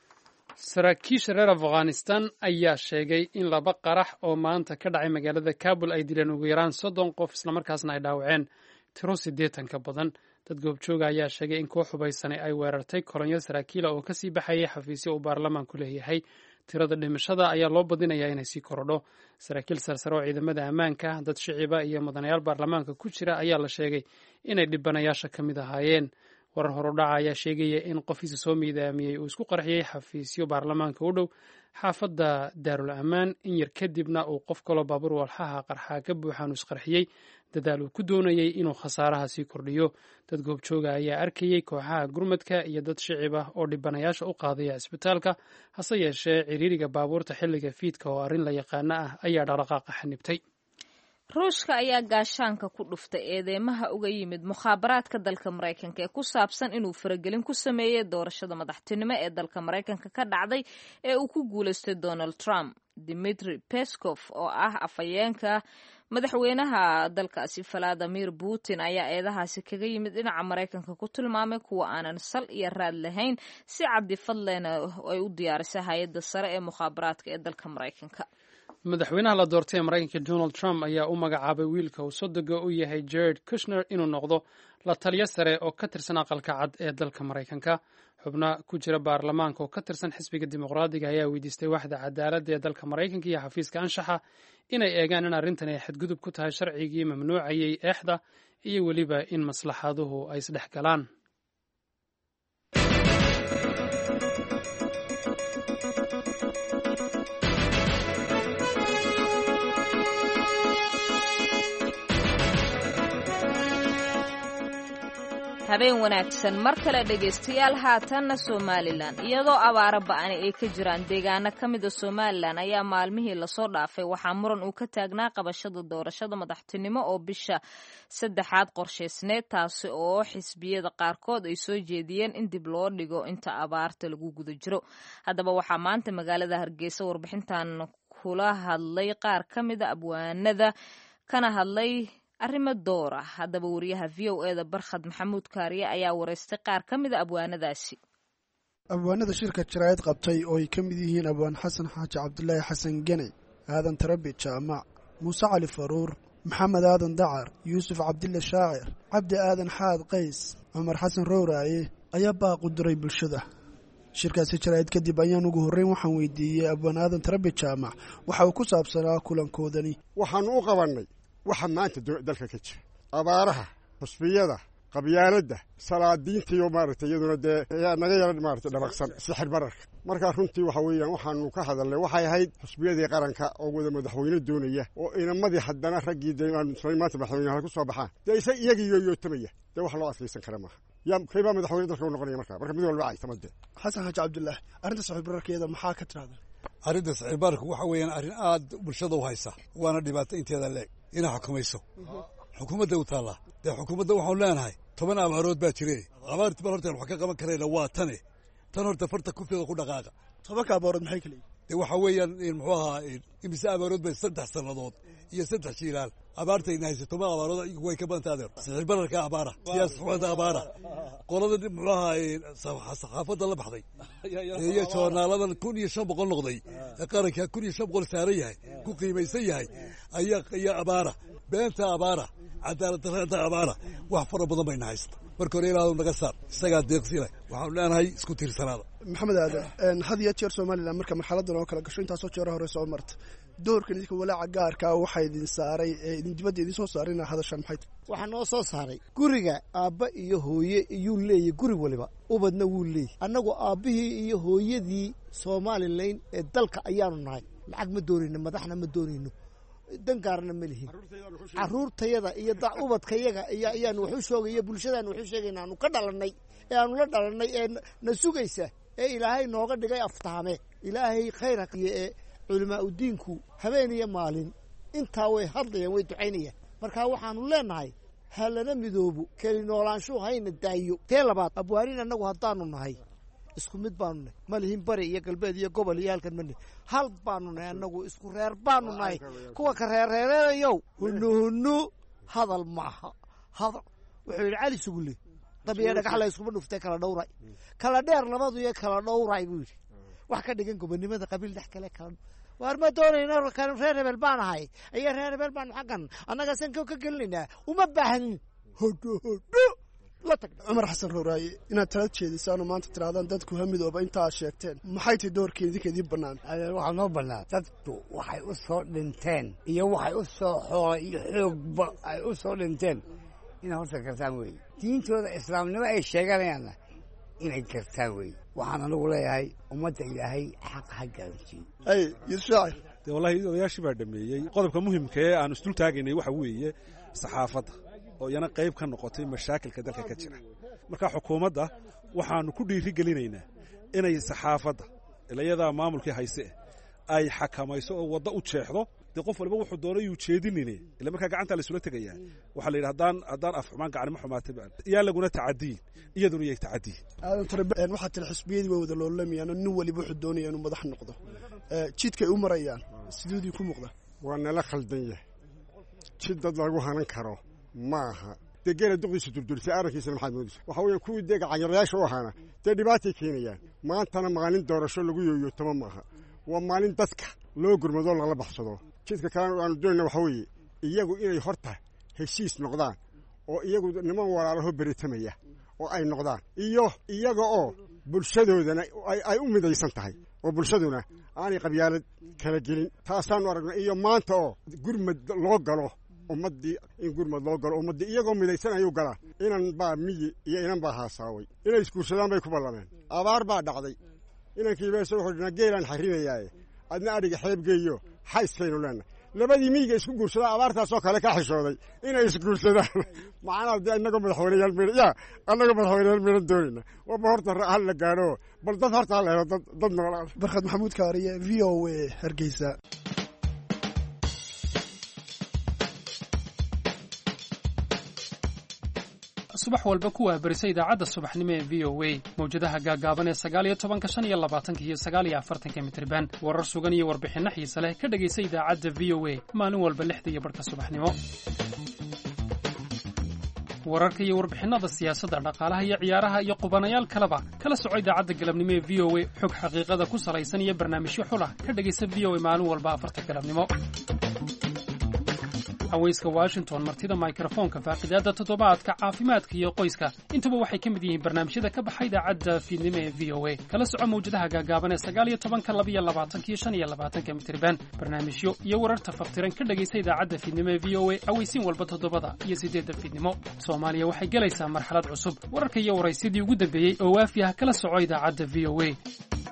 saraakiisha reer Afghanistan ayaa sheegay in 2 qarax oo maanta ka dhacay magaalada Kabul ay dileen ugu yaraan 30 qof isla markaasna ay dhaawaceen tiro 80 ka badan. dad goobjooga ayaa sheegay in koox hubaysanay ay weerartay kolonyo saraakiila oo kasii baxayay xafiisyo uu baarlamaanku leeyahay. tirada dhimashada ayaa loo badinayaa inay sii korodho. saraakiil sarsare oo ciidamada ammaanka, dad shiciba iyo mudanayaal baarlamaanka ku jira ayaa la sheegay inay dhibanayaasha ka mid ahaayeen. warar horudhaca ayaa sheegaya in qofiisa soo miidaamiyey uu isku qarxiyey xafiisyo baarlamaanka u dhow xaafadda daarul ammaan in yar kadibna uu qof kaloo baabuur walxaha qarxaa ka buuxaanu isqarxiyey dadaal uu ku doonayey inuu khasaaraha sii kordhiyo. dad goobjooga ayaa arkayey kooxaha gurmadka iyo dad shicib ah oo dhibanayaasha u qaadaya isbitaalka. hase yeeshee ciriiriga baabuurta xilliga fiidka oo arrin la yaqaano ah ayaa dhaqdhaqaaqa xanibtay. ruushka ayaa gaashaanka ku dhuftay eedeymaha uga yimid mukhaabaraadka dalka Maraykanka ee ku saabsan inuu faragelin ku sameeyay doorashada madaxtinimo ee dalka Maraykanka ka dhacday ee uu ku guuleystay Donald Trump. Dmitry Peskov oo ah afhayeenka madaxweynaha dalkaasi Vladimir Putin ayaa eedahaasi kaga yimid dhinaca Maraykanka ku tilmaamay kuwa aanan sal iyo raad lahayn si cabdifadleena ay u diyaarisay hay'adda sare ee mukhaabaraadka ee dalka Maraykanka. madaxweynaha la doortay ee Maraykanka Donald Trump ayaa u magacaabay wiilka uu sodogga u yahay Jared Kushner inuu noqdo la taliye sare oo ka tirsan aqalka cad ee dalka Maraykanka. xubno ku jira baarlamaanka oo ka tirsan xisbiga dimuqraadiga ayaa weydiistay waaxda cadaaladda ee dalka Maraykanka iyo xafiiska anshaxa inay eegaan in arrintan ay xadgudub ku tahay sharcigii mamnuucayay eexda iyo weliba in maslaxaduhu ay isdhex galaan. habeen wanaagsan mar kale dhegaystayaal. haatanna Somalilan iyadoo abaaro ba'ani ay ka jiraan deegaano ka mid ah Somalilan ayaa maalmihii lasoo dhaafay waxaa muran uu ka taagnaa qabashada doorashada madaxtinimo oo bisha 3 qorshaysneed, taasi oo xisbiyada qaarkood ay soo jeediyeen in dib loo dhigo inta abaarta lagu guda jiro. haddaba waxaa maanta magaalada Hargeysa warbixintan kula hadlay qaar ka mid ah abwaanada kana hadlay arrimo door ah. haddaba wariyaha VOA-da Barkhad Maxamuud Kaariye ayaa wareystay qaar ka mid ah abwaanadaasi. abwaanada shirka jaraa'id qabtay oo ay ka mid yihiin abwaan xasan xaaji cabdulaahi xasan gene, aadan tarabi jaamac, muuse cali faruur, maxamed aadan dacar, yuusuf cabdille shaacir, cabdi aadan xaad qays, cumar xasan rowraaye ayaa baaq u diray bulshada. shirkaasi jaraa'id kadib ayaan ugu horreyn waxaan weydiiyey abwaan aadan tarabi jaamac waxa uu ku saabsanaa kulankoodani. waxaanu u qabannay waxa maanta dalka ka jira abaaraha, xusbiyada, qabyaaladda, salaadiintiiyo maaragtay iyaduna dee naga yara maaragtay dhabaqsan sixir bararka. markaa runtii waxa weeyaan waxaanu ka hadalnay waxay ahayd xusbiyadii qaranka oo wada madaxweyne doonaya oo inamadii haddana raggii dee maanta madaxweynaha ku soo baxaan dee iyagii yooyootamaya dee wax loo adkaysan kara maaha. yaa kaybaa madaxweyne dalka u noqonaya marka mid walba caytamade. xasan xaaji cabdulaahi, arrinta sixir bararkeeda maxaa ka tirahda? arrinta sixir bararku waxa weeyaan arrin aad bulshada u haysa, waana dhibaato inteeda leeg inay xukumayso. xukuumadda u taallaa dee xukuumadda waxaanu leenahay 10 abaarood baa jire. abaartii bal horta wax ka qaban karayna waa tane tan horta farta kufteeda ku dhaqaaqa. 10 abaarood maxay kale? dee waxa weeyaan muxuu ahaa imise abaarood bay 3 sannadood iyo 3 shiilaal abaartayna haysa 10 abaarood way ka badan tahay. sicir bararka abaara, siyaas xumaanta abaara, qolada muxuu ahaa saxaafadda la baxday iyo joornaaladan 1500 noqday qaranka 1500 saaran yahay ku qiimaysan yahay ayaa abaara, beenta abaara, cadaalad darrada abaara, wax fara badan bayna haysta. marka hore ilaahw naga saar isagaa deeqsina waxaanu leenahay isku tiirsanaada. maxamed aadan had iyo jeer somalilan marka marxaladan oo kala gasho intaasoo jeero hore soo marta doorkan idinka walaaca gaarka waxaa idin saaray idin dibadda idin soo saaray inaad hadashaan maxay tahay? waxaa noo soo saaray guriga aabba iyo hooye iyuu leeyahy guri waliba ubadna wuu leeyahy annagu aabbihii iyo hooyadii somalilan ee dalka ayaanu nahay lacag ma doonayno madaxna ma doonayno dan gaarna ma lihin caruurtayada iyo ubadkayaga ayaanu waxu sheegaya bulshadaanu waxu sheegayna aanu ka dhalanay ee aanu la dhalanay ee na sugaysa ee ilaahay nooga dhigay aftahame ilaahay khayr haqiye ee culamaa udiinku habeen iyo maalin intaa way hadlayaan way ducaynayaan marka waxaanu leenahay halana midoobo keli noolaanshuhu hayna daayo tee labaad abwaanin annagu haddaanu nahay isku mid baanu nahay ma lihin bari iyo galbeed iyo gobol iyo halkan ma nihin hal baanu nahay annagu isku reer baanu nahay kuwa ka reerreereedayow hunu hadal maaha hadal wuxuu yidhi cali sugulle dabiya dhagax la iskuma dhuftay kala dhowray kala dheer labadu iyo kala dhowray buu yidhi wax ka dhigan gobonimada qabiil dhex kale kala waar ma doonayno reer hebel baan ahay iyo reer hebel baan xaggan annaga sanka ka gelinaynaa uma baahanin hodho la tag cumar xasan rowraaye inaad tala jeedisaan oo maanta tirahdaan dadku hamidooba inta aad sheegteen maxay tahay doorkeeda idinka idiin bannaan? waxaa noo bannaan dadku waxay u soo dhinteen iyo waxay u soo xoolay iyo xoogba ay u soo dhinteen inay horta gartaan weeye diintooda islaamnimo ay sheeganayaanna inay gartaan weeye waxaan anigu leeyahay ummadda ilaahay xaq ha garansiiyo. yushaacir dee wallahi odayaashii baa dhameeyey qodobka muhimka ee aan isdul taagaynay waxa weeye saxaafadda oo iyana qayb ka noqotay mashaakilka dalka ka jira marka xukuumadda waxaanu ku dhiiri gelinaynaa inay saxaafadda ilayadaa maamulkii hayse ay xakamayso oo waddo u jeexdo dee qof waliba wuxuu doonay yuu jeedinine ila markaa gacanta la isula tegayaa waxaa la yidhi haddaan af xumaan gacanimo xumaatay yaa laguna tacadiyin iyaduna yay tacadiyin waxaa tiri xisbiyadii way wada loolamayaan oo nin waliba wuxuu doonaya inuu madax noqdo jidkay u marayaan sidoodii ku muuqda waa nala khaldan yahay jid dad lagu hanan karo maaha dee geela duqdiisa durdurisay arrinkiisana maxaad moodaysa waxa weeye kuwii dee gacanyarayaasha u ahaana dee dhibaatay keenayaan maantana maalin doorasho lagu yooyootamo maaha waa maalin dadka loo gurmadoo lala baxsado jidka kalena aanu doonayna waxa weeye iyagu inay horta heshiis noqdaan oo iyagu niman walaalaho beritamaya oo ay noqdaan iyo iyaga oo bulshadoodana ay u midaysan tahay oo bulshaduna aanay qabyaalad kala gelin taasaanu aragna iyo maanta oo gurmad loo galo ummaddii in gurmad loo galo ummaddii iyagoo midaysan ayuu galaa inan baa miyi iyo inan baa haasaaway inay isguursadaan bay ku ballameen abaar baa dhacday inankiibeese wuxuu dhinaa geelaan xarrinayaaye adna adhiga xeebgeeyo xayskaynu leenna labadii miyiga isku guursadaa abaartaasoo kale ka xishooday inay isguursadaan macnaa dee annagoo madaxweyneyaal midhan doonayna waba horta hal la gaadho bal dad horta ha la helo dad noolaa. barkhad maxamuud kaariye v o a hargeysa. subax walba ku wahbarisa idaacadda subaxnimo ee v o a mawjadaha gaagaaban ee 19 25 iyo 49 mitirban warar sugan iyo warbixinno xiise leh ka dhegaysa idaacadda v o a maalin walba 6:00 subaxnimo. wararka iyo warbixinnada siyaasadda dhaqaalaha iyo ciyaaraha iyo qubanayaal kaleba kala soco idaacadda galabnimo ee v o a xog xaqiiqada ku salaysan iyo barnaamijyo xulah ka dhegaysa v o a maalin walba 4 galabnimo. haweyska washington martida mikrofoonka faaqidaadda toddobaadka caafimaadka iyo qoyska intuba waxay ka mid yihiin barnaamijyada ka baxay idaacadda fiidnimo ee v o a kala soco mawjadaha gaagaaban ee 19 mitirban barnaamijyo iyo wararta faftiran ka dhegaysa idaacadda fiidnimo ee v o a aweysiin walba 7 iyo 8 fiidnimo. soomaaliya waxay gelaysaa marxalad cusub wararka iyo waraysidii ugu dambeeyey oo waafi ah kala soco idaacadda v o a.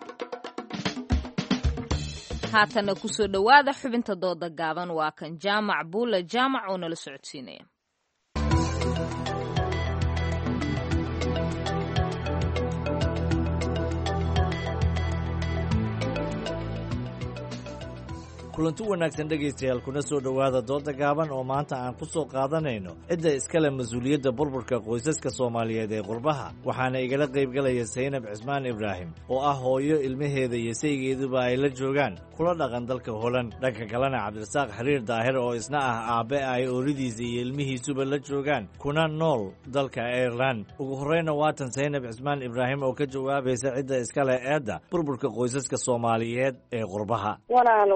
haatana ku soo dhowaada xubinta dooda gaaban waa kan jaamac buule jaamac oo nala socodsiinaya. kulanti wanaagsan dhegaystayaal kuna soo dhowaada dooda gaaban oo maanta aan ku soo qaadanayno cidda iskale mas-uuliyadda burburka qoysaska soomaaliyeed ee qurbaha waxaana igala qaybgalaya saynab cismaan ibraahim oo ah hooyo ilmaheeda iyo saygeeduba ay la joogaan kula dhaqan dalka holan dhanka kalena cabdirasaaq xiriir daahir oo isna ah aabbe ay ooridiisa iyo ilmihiisuba la joogaan kuna nool dalka airelan ugu horreyna waatan saynab cismaan ibraahim oo ka jawaabaysa cidda iskale eedda burburka qoysaska soomaaliyeed ee qurbaha.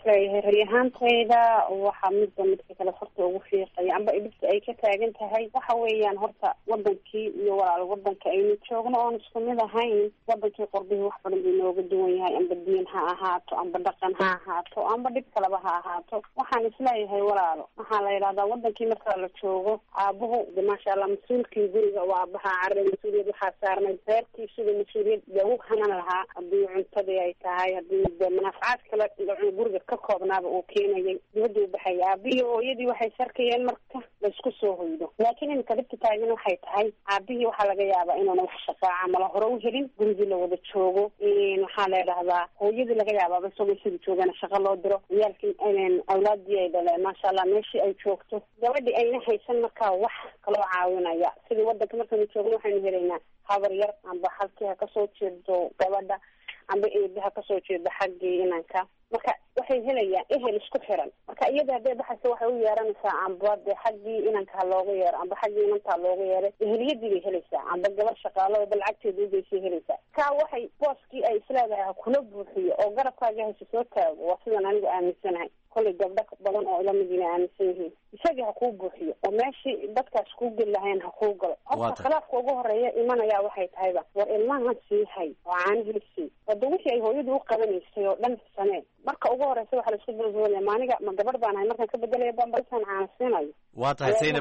isleeyahay rayahantayda waxaa midka kale horta ugu fiiqaya amba dhibta ay ka taagan tahay waxa weeyaan horta wadankii iyo walaal wadanka aynu joogno oon isku mid ahayn wadankii qurbihii wax badan buu inooga duwan yahay amba diin ha ahaato amba dhaqan ha ahaato amba dhib kaleba ha ahaato waxaan isleeyahay walaalo waxaa la yidhahdaa wadankii markaa la joogo aabuhu de maasha allah mas-uulkii guriga waa aabaha carre mas-uuliyad waxaa saarnay reerkii sida mas-uuliyad lagu hanan lahaa haddii cuntadii ay tahay haddii de manaafacaad kale guriga ka koobnaaba uu keenayay dibadda u baxay aabihii hooyadii waxay sarkayeen marka la isku soo hoydo laakiin iminka dhibta taagan waxay tahay aabihii waxaa laga yaabaa inuuna wax shaqaaca mala hore u helin gurigii la wada joogo waxaa la yidhahdaa hooyadii laga yaabaaba isagoo sidii joogana shaqo loo diro ciyaalkii awlaadii ay dhaleen maasha allah meeshii ay joogto gabadhii ayna haysan markaa wax kaloo caawinaya sidii wadanka markaynu joogno waxaynu helaynaa habar yar amba halkii ha kasoo jeedo gabadha amba eedaha kasoo jeeda xaggii inanka marka waxay helayaan ehel isku xiran marka iyada hadee baxaysa waxay u yeeranaysaa amba de xaggii inanka ha looga yeero amba xaggii inanta ha looga yeeray eheliyadii bay helaysaa amba gabar shaqaalo ba lacagteeda ugeysay helaysaa ka waxay booskii ay isleedahay ha kula buuxiyo oo garabkaaga haysa soo taago waa sidan anigu aaminsanahay kollay gabdho badan oo ila mid inay aaminsan yihiin isagii ha kuu buuxiyo oo meeshii dadkaas kuu geli lahayn ha kuu galo horta khilaafka ugu horeeya imanayaa waxay tahayba war ilmahan sii hay oo caanihii sii wada wixii ay hooyadu u qabanaysay oo dhan samee marka ugu horeysa waxaa la isku dulduulaya maaniga ma gabadh baan ahay markaan ka bedelaya bambalisaan caanasiinayo waa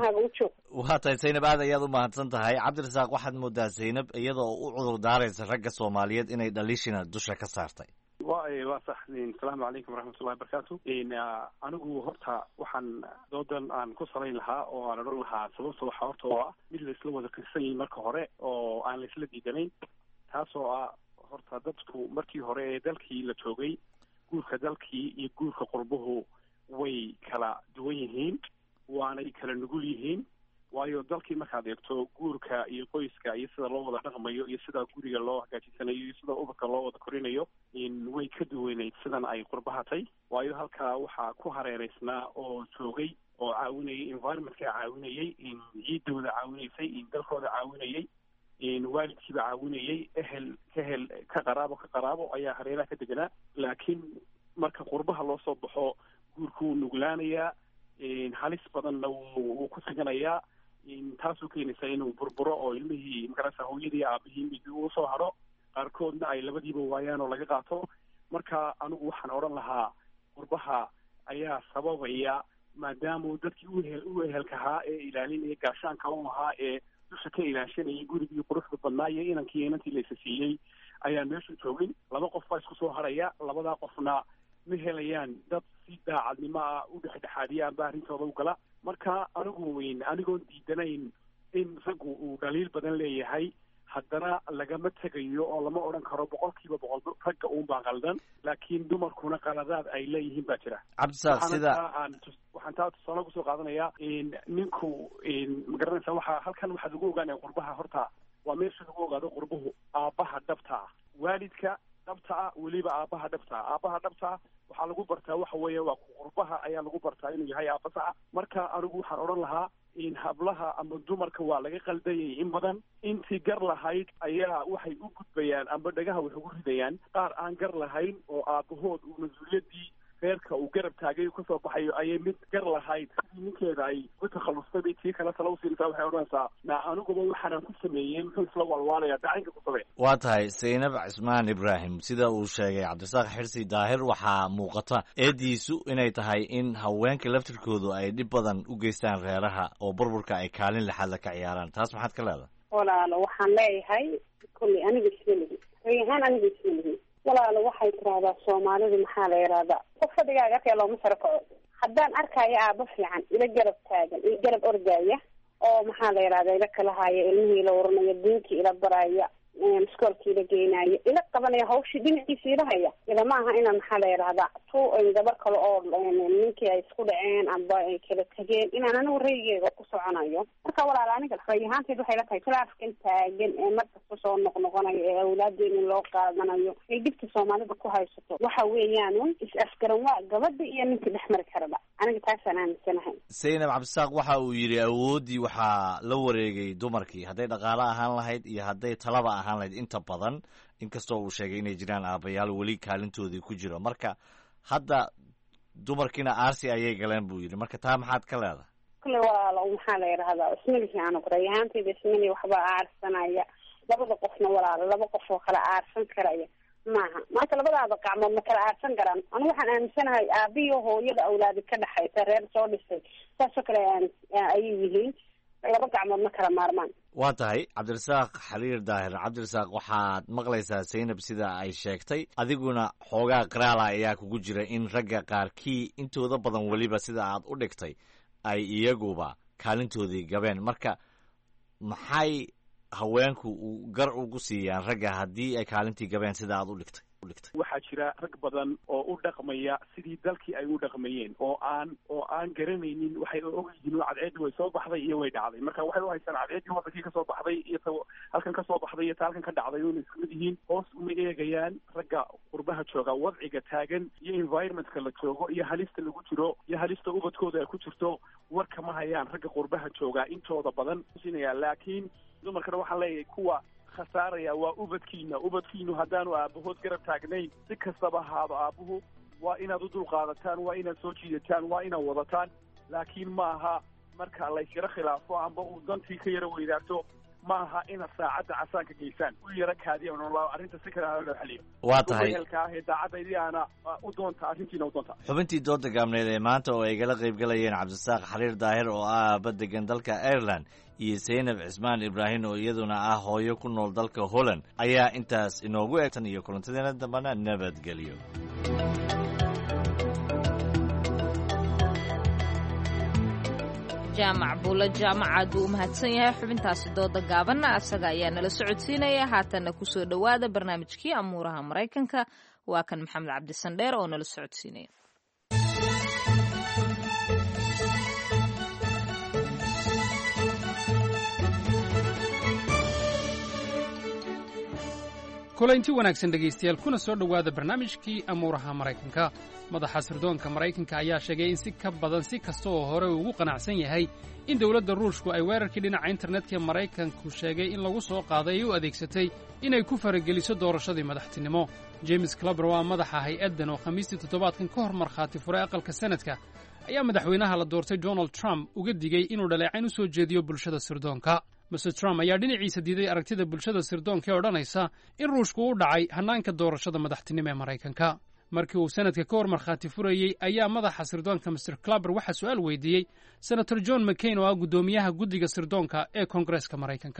tahay Zaynab aad ayaad u mahadsan tahay cabdirasaaq waxaad moodaa Zaynab iyadoo u cudur daaraysa ragga Soomaaliyeed inay dhaliishina dusha ka saartay waa sax asalaamu calaykum waraxmatullahi wabarakaatu anigu horta waxaan doodan aan ku salayn lahaa oo aan odhan lahaa sababta waxaa horta oo ah mid la isla wada qirsan yahay marka hore oo aan la isla diidanayn taasoo ah horta dadku markii hore ee dalkii la joogay guurka dalkii iyo guurka qurbuhu way kala duwan yihiin waanay kala nugul yihiin waayo dalkii markaad eegto guurka iyo qoyska iyo sida loo wada dhaqmayo iyo sida guriga loo hagaajisanayo iyo sida ubadka loo wada korinayo way ka duwaneyd sidan ay qurbahatay waayo halkaa waxaa ku hareereysnaa oo joogay oo caawinayay environmentka caawinayay ciidooda caawinaysay dalkooda caawinayay waalidkiiba caawinayay ehel ka qaraabo ayaa hareeraha ka deganaa laakiin marka qurbaha loo soo baxo guurku wuu nuglaanayaa halis badanna wuu ku siganayaa taasoo keenaysa inuu burburo oo ilmihii magarasa hooyadii aabihii mid uu soo haro qaarkoodna ay labadiiba waayaan oo laga qaato marka anigu waxaan odhan lahaa qurbaha ayaa sababaya maadaamuu dadkii u ehelkahaa ee ilaalinaya gaashaanka u ahaa ee dusha ka ilaashanayay gurigii quruxda badnaa iyo inankii inantii la isa siiyey ayaan meesha joogin laba qof baa isku soo haraya labadaa qofna ma helayaan dad si daacadnimo ah u dhexdhexaadiya amba arrintooda u gala marka anigoon diidanayn in raggu uu dhaliil badan leeyahay haddana lagama tegayo oo lama odhan karo 100% ragga uunbaa qaldan laakiin dumarkuna qaladaad ay leeyihiin baa jira cabdisaaq sida waxaan taa tusaale kusoo qaadanayaa ninku magaranaysa halkan waxaad ugu ogaanaya qurbaha horta waa meesha lagu ogaado qurbuhu aabbaha dhabta ah waalidka dhabta ah weliba aabaha dhabta ah waxaa lagu bartaa waxa weeye waa qurbaha ayaa lagu bartaa inuu yahay aabba saxa marka anigu waxaan odhan lahaa hablaha ama dumarka waa laga qaldayay in badan intii gar lahayd ayaa waxay u gudbayaan amba dhagaha wax ugu ridayaan qaar aan gar lahayn oo aabahood uu mas-uuliyadii reerka uu garab taagay kasoo baxayo ayay mid gar lahayd sidii ninkeeda ay ku takhallustay bay tii kale tala usiintaa waxay odhanaysaa aniguba waxaanaan ku sameeyey muxuu isla walwaalaya dacinka ku samee waa tahay Zaynab Cismaan Ibraahim sida uu sheegay cabdisaaq xirsi daahir waxaa muuqata eediisu inay tahay in haweenka laftirkoodu ay dhib badan u geystaan reeraha oo burburka ay kaalin lixaad la ka ciyaaraan taas maxaad ka leedahay walaalo waxaan leeyahay kulli aniga ismalihi reeyahaan aniga ismalihi walaalo waxay tiraahdaa soomaalidu maxaa la yidhahdaa qof fadhigaaga arkaya looma saro kaco haddaan arkaayo aabo fiican ila garab taagan ila garab ordaaya oo maxaa la yidhahdaa ila kala haya ilmihii ila waranaya diinkii ila baraya iskoolkii ila geynaaya ila qabanaya hawshii dhinaciisa ila haya ilama aha inaan maxaa la yidhahdaa gabar kale oo ninkii ay isku dhaceen amba ay kala tegeen inaan anigu raygeega ku soconayo marka walaal aniga rayahaanteed waxay la tahay khilaafkan taagan ee markasta soo noqnoqonayo ee awlaadeena loo qaadanayo ee dhibta soomaalida ku haysato waxa weeyaan is-afgaran waa gabadha iyo ninka dhex mari karaba aniga taasaan aaminsanahay Zaynab cabdisaaq waxa uu yidhi awooddii waxaa la wareegay dumarkii hadday dhaqaale ahaan lahayd iyo hadday talaba ahaan lahayd inta badan inkastoo uu sheegay inay jiraan aabayaal weli kaalintoodii ku jiro marka hadda dumarkiina aarsi ayay galeen buu yidhi marka taa maxaad ka leedahay? kule walaalo maxaa la yidhahdaa ismilihii aanu qoray ahaantayda ismili waxba aarsanaya labada qofna walaalo laba qof oo kala aarsan karaya maaha maanta labadaada gacmood ma kala aarsan karaan anigu waxaan aaminsanahay aabiyo hooyada awlaadi ka dhexaysa reer soo dhisay saasoo kale ayay yihiin laba gacmood ma kala maarmaan. waa tahay cabdirasaaq xaliir daahir cabdirasaaq waxaad maqlaysaa Zaynab sida ay sheegtay adiguna xoogaa qiraala ayaa kugu jira in ragga qaarkii intooda badan weliba sida aad u dhigtay ay iyaguba kaalintoodii gabeen marka maxay haweenku gar ugu siiyaan ragga haddii ay kaalintii gabeen sida aad u dhigtay? waxaa jira rag badan oo u dhaqmaya sidii dalkii ay u dhaqmayeen oo aan garanaynin waxay og yihiin cadceeddii way soo baxday iyo way dhacday marka waxay u haystaan cadceeddii wadankii kasoo baxday iyo ta halkan kasoo baxday iyo ta halkan ka dhacday una isku mid yihiin hoos uma eegayaan ragga qurbaha jooga wadciga taagan iyo environmentka la joogo iyo halista lagu jiro iyo halista ubadkooda ay ku jirto warka ma hayaan ragga qurbaha jooga intooda badan sinaya laakiin dumarkana waxaan leeyahay kuwa khasaaraya waa ubadkiinu haddaanu aabahood garab taagnayn si kastaba ahaado aabuhu waa inaad u dulqaadataan waa inaad soo jiidataan waa inaad wadataan laakiin ma aha marka layskala khilaafo amba uu dantii ka yaro weydaarto ma aha inaad saacadda casaanka geysaan u yaro kaadiya arrinta si kale loo xaliyo. waa tahay ehelkaahee daacaddaydii aana u doonta arrintiina u doonta. xubintii dooda gaabneed ee maanta oo ay gala qaybgalayeen cabdisaaq xaliir daahir oo ah aaba degan dalka Ireland iyo Zaynab Cismaan Ibraahin oo iyaduna ah hooyo ku nool dalka Holland ayaa intaas inoogu eegtan iyo kulantadeena dambana nabadgelyo. jaamac buula jaamacaad buu u mahadsan yahay xubintaasi dooda gaabanna asaga ayaa nala socodsiinaya haatanna kusoo dhowaada barnaamijkii amuuraha maraykanka waa kan maxamed cabdisandheer oo nala socodsiinaya. kulaynti wanaagsan dhegaystayaal kuna soo dhowaada barnaamijkii amuuraha maraykanka madaxa sirdoonka maraykanka ayaa sheegay in si ka badan si kasta oo hore uu ugu qanacsan yahay in dowladda ruushku ay weerarkii dhinaca internetka maraykanku sheegay in lagu soo qaaday ay u adeegsatay inay ku farageliso doorashadii madaxtinimo. james claber waa madaxa hay-addan oo khamiistii toddobaadkan ka hor markhaati furay aqalka sanadka ayaa madaxweynaha la doortay donald trump uga digey inuu dhaleecayn u soo jeediyo bulshada sirdoonka. mr trump ayaa dhinaciisa diiday aragtida bulshada sirdoonka ee odhanaysa in ruushku u dhacay hannaanka doorashada madaxtinimo ee maraykanka. markii uu sanadka ka hor markhaati furayey ayaa madaxa sirdoonka mr claber waxaa su'aal weydiiyey senator john mccain oo ah guddoomiyaha guddiga sirdoonka ee koongareeska maraykanka.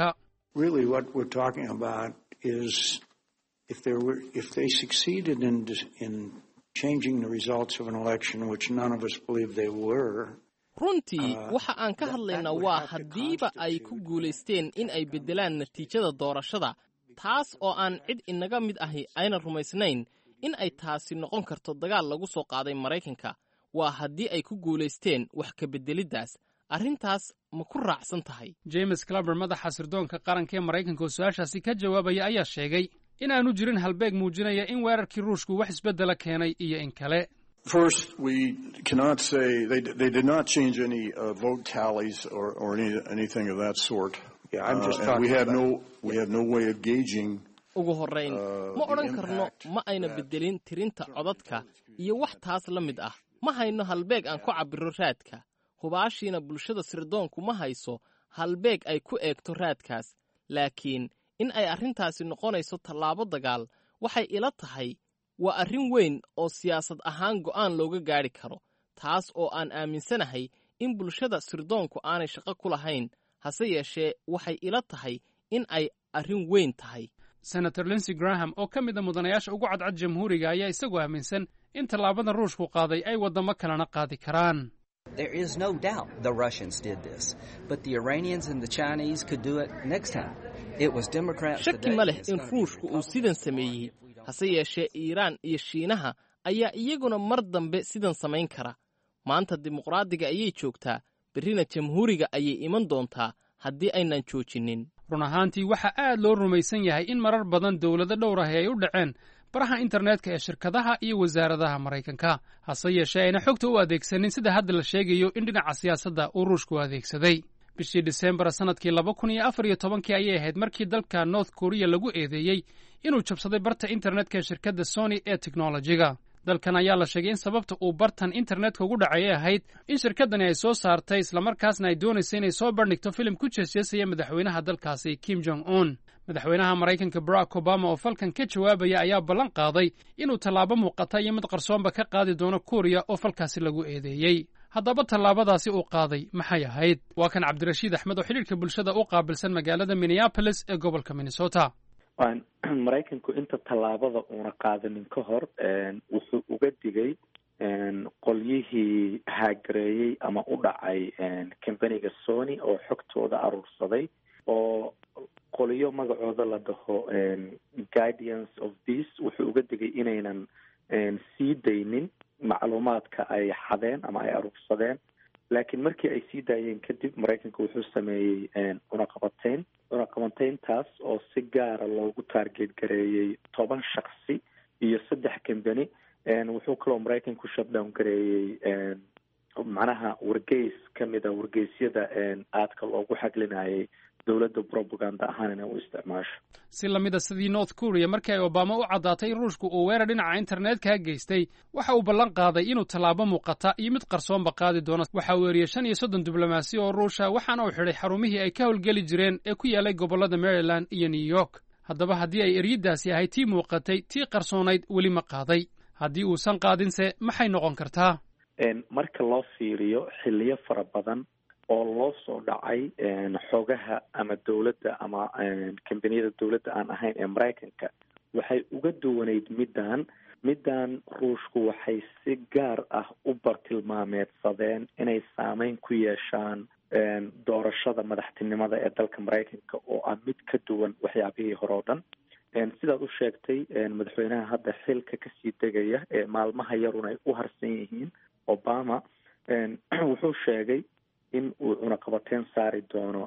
runtii waxa aan ka hadlaynaa waa haddiiba ay ku guulaysteen in ay beddelaan natiijada doorashada taas oo aan cid inaga mid ahi ayna rumaysnayn in ay taasi noqon karto dagaal lagu soo qaaday maraykanka waa haddii ay ku guulaysteen wax ka beddeliddaas arrintaas ma ku raacsan tahay. james claber madaxa sirdoonka qaranka ee maraykanka oo su-aashaasi ka jawaabaya ayaa sheegay in aanu jirin halbeeg muujinaya in weerarkii ruushku wax isbeddela keenay iyo in kale. First, we cannot say they did not change any vote tallies or anything of that sort. Yeah, I'm just talking we have no way of gauging. ugu horrayn ma odhan karno ma ayna beddelin tirinta codadka iyo wax taas la mid ah ma hayno halbeeg aan ku cabbiro raadka hubaashiina bulshada sirdoonku ma hayso halbeeg ay ku eegto raadkaas laakiin in ay arrintaasi noqonayso tallaabo dagaal waxay ila tahay waa arrin weyn oo siyaasad ahaan go'aan looga gaadhi karo taas oo aan aaminsanahay in bulshada sirdoonku aanay shaqo ku lahayn hase yeeshee waxay ila tahay in ay arrin weyn tahay. senator lindsey graham oo ka mid a mudanayaasha ugu cadcad jamhuuriga ayaa isagoo aaminsan in tallaabada ruushku qaaday ay waddamo kalena qaadi karaan. There is no doubt the Russians did this, but the Iranians and the Chinese could do it next time. It was Democrats shaki ma leh in ruushku uu sidan sameeyey hase yeeshee iiraan iyo shiinaha ayaa iyaguna mar dambe sidan samayn kara maanta dimuqraadiga ayay joogtaa berrina jamhuuriga ayay iman doontaa haddii aynan joojinin. run ahaantii waxaa aad loo rumaysan yahay in marar badan dowlado dhowr ahi ay u dhaceen baraha internetka ee shirkadaha iyo wasaaradaha maraykanka hase yeeshee ayna xogta u adeegsanin sida hadda la sheegayo in dhinaca siyaasadda uu ruushku adeegsaday. bishii disembar sannadkii 2014 ayay ahayd markii dalka north korea lagu eedeeyey inuu jabsaday barta internetka ee shirkadda sony ee teknolojiga. dalkan ayaa la sheegay in sababta uu bartan internetka ugu dhacay ahayd in shirkaddani ay soo saartay islamarkaasna ay doonaysa inay soo bandhigto filim ku jeesjeesaya madaxweynaha dalkaasi Kim Jong-un. madaxweynaha Maraykanka Barack Obama oo falkan ka jawaabaya ayaa ballan qaaday inuu tallaabo muuqata iyo mid qarsoonba ka qaadi doono Kuuriya oo falkaasi lagu eedeeyey. haddaba tallaabadaasi uu qaaday maxay ahayd? waa kan Cabdirashiid Axmed oo xiriirka bulshada u qaabilsan magaalada Minneapolis ee gobolka Minnesota. Maraykanku inta tallaabada uuna qaadanin ka hor wuxuu uga digay qolyihii hagareeyey ama u dhacay companiga Sony oo xogtooda aruursaday oo qoliyo magacooda la dhaho Guardians of Peace wuxuu uga digay inaynan sii daynin macluumaadka ay xadeen ama ay aruursadeen. laakiin markii ay sii daayeen kadib Maraykanku wuxuu sameeyey cunaqabateyntaas oo si gaara loogu taarget gareeyey 10 shakhsi iyo 3 company. wuxuu kaloo Maraykanku shutdown gareeyey macnaha wargeys kamida wargeysyada aadka loogu xaglinayay dowladda propaganda ahaan inay u isticmaasho. si lamida sidii North Korea markii ay Obama u caddaatay in Ruushku uu weerar dhinaca internetka geystay waxa uu ballan qaaday inuu tallaabo muuqata iyo mid qarsoonba qaadi doono. waxa uu eriyay 35 diblomaasi oo Ruusha waxaana uu xidhay xarumihii ay ka howlgeli jireen ee ku yaalay gobollada Maryland iyo New York. haddaba haddii ay eriyadaasi ahayd tii muuqatay tii qarsoonayd weli ma qaaday. haddii uusan qaadinse maxay noqon kartaa? marka loo fiiriyo xilliyo fara badan oo loo soo dhacay xogaha ama dowladda ama kambaniyada dowladda aan ahayn ee Maraykanka waxay uga duwanayd midaan Ruushku waxay si gaar ah u bartilmaameedsadeen inay saameyn ku yeeshaan doorashada madaxtinimada ee dalka Maraykanka oo ah mid ka duwan waxyaabihii hore oo dhan. sidaad u sheegtay madaxweynaha hadda xilka kasii degaya ee maalmaha yarun ay u harsan yihiin Obama wuxuu sheegay in uu cunaqabateyn saari doono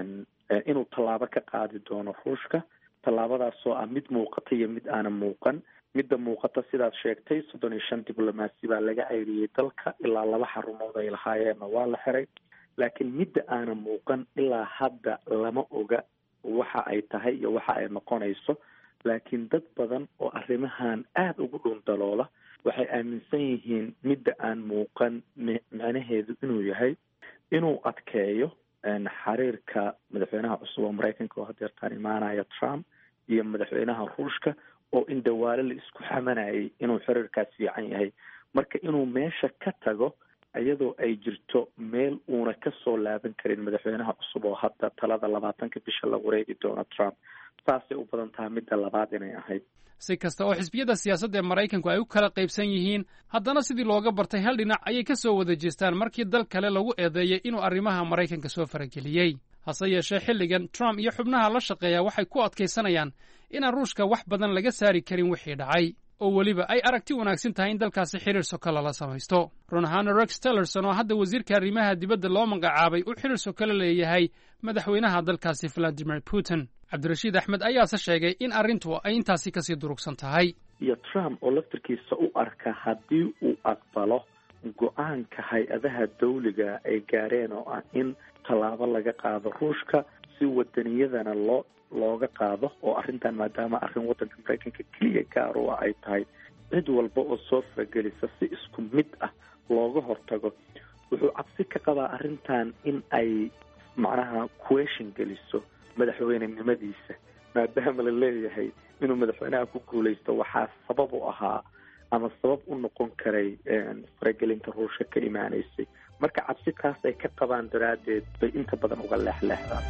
inuu tallaabo ka qaadi doono Ruushka. tallaabadaasoo ah mid muuqata iyo mid aanan muuqan. midda muuqata sidaad sheegtay 35 diblomaasi baa laga ceyriyey dalka ilaa 2 xarumood ay lahaayeenna waa la xiray. laakiin midda aanan muuqan ilaa hadda lama oga waxa ay tahay iyo waxa ay noqonayso. laakiin dad badan oo arrimahan aad ugu dhundaloola waxay aaminsan yihiin midda aan muuqan macnaheedu inuu yahay inuu adkeeyo xiriirka madaxweynaha cusub oo Maraykanka oo hadeertaan imaanaya Trump iyo madaxweynaha Ruushka oo in dawaale la isku xamanayay inuu xiriirkaas fiican yahay. marka inuu meesha ka tago iyadoo ay jirto meel uuna ka soo laaban karin madaxweynaha cusub oo hadda talada 20 bisha la wareegi doono Trump. saasay u badan tahay midda labaad inay ahayd. si kasta oo xisbiyada siyaasadda ee Maraykanku ay u kala qaybsan yihiin haddana sidii looga bartay hal dhinac ayay ka soo wada jeestaan markii dal kale lagu eedeeyay inuu arrimaha Maraykanka soo farageliyey. hase yeeshee xilligan Trump iyo xubnaha la shaqeeya waxay ku adkaysanayaan inaan Ruushka wax badan laga saari karin wixii dhacay oo weliba ay aragti wanaagsan tahay in dalkaasi xiriir sokala la samaysto. run ahaana Rex Tillerson oo hadda wasiirka arrimaha dibadda loo magacaabay uu xiriir sokala leeyahay madaxweynaha dalkaasi Vladimir Putin. Cabdirashiid Axmed ayaase sheegay in arrintu ay intaasi kasii durugsan tahay. iyo Trump oo laftirkiisa u arka haddii uu aqbalo go-aanka hay-adaha dawliga ay gaareen oo ah in tallaabo laga qaado Ruushka si wadaniyadana looga qaado oo arrintan maadaama arrin wadanka Maraykanka keliya gaar u ah ay tahay cid walba oo soo faragelisa si isku mid ah looga hortago. wuxuu cabsi ka qabaa arrintan in ay macnaha question geliso madaxweynenimadiisa maadaama la leeyahay inuu madaxweynaha ku guulaysto waxaa sabab u ahaa ama sabab u noqon karay faragelinta Ruushka ka imaanaysay. marka cabsi taas ay ka qabaan daraaddeed bay inta badan uga leexleexdaan.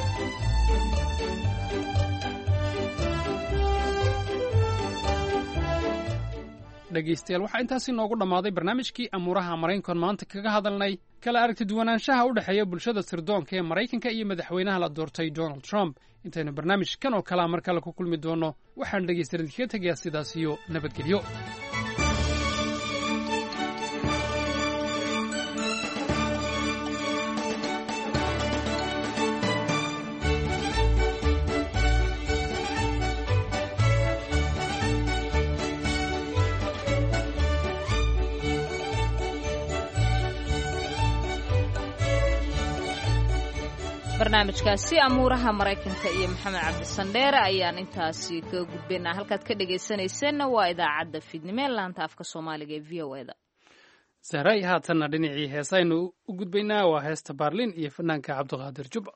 dhegaystayaal waxaa intaasi noogu dhammaaday barnaamijkii amuuraha Maraykanka maanta kaga hadalnay kala aragti duwanaanshaha u dhexeeya bulshada sirdoonka ee Maraykanka iyo madaxweynaha la doortay Donald Trump. intaynu barnaamijkan oo kale mar kale ku kulmi doono waxaan dhegaystayaal idinkaga tegayaa sidaas iyo nabadgelyo. barnaamijkaasi amuuraha maraykanka iyo maxamed cabdi sandheere ayaan intaasi ka gudbaynaa. halkaad ka dhegaysanayseena waa idaacadda fiidnimo ee laanta afka soomaaliga ee v o e da. sahray haatanna dhinacii heesaynu u gudbaynaa waa heesta baarlin iyo fanaanka cabdiqaadir jubba.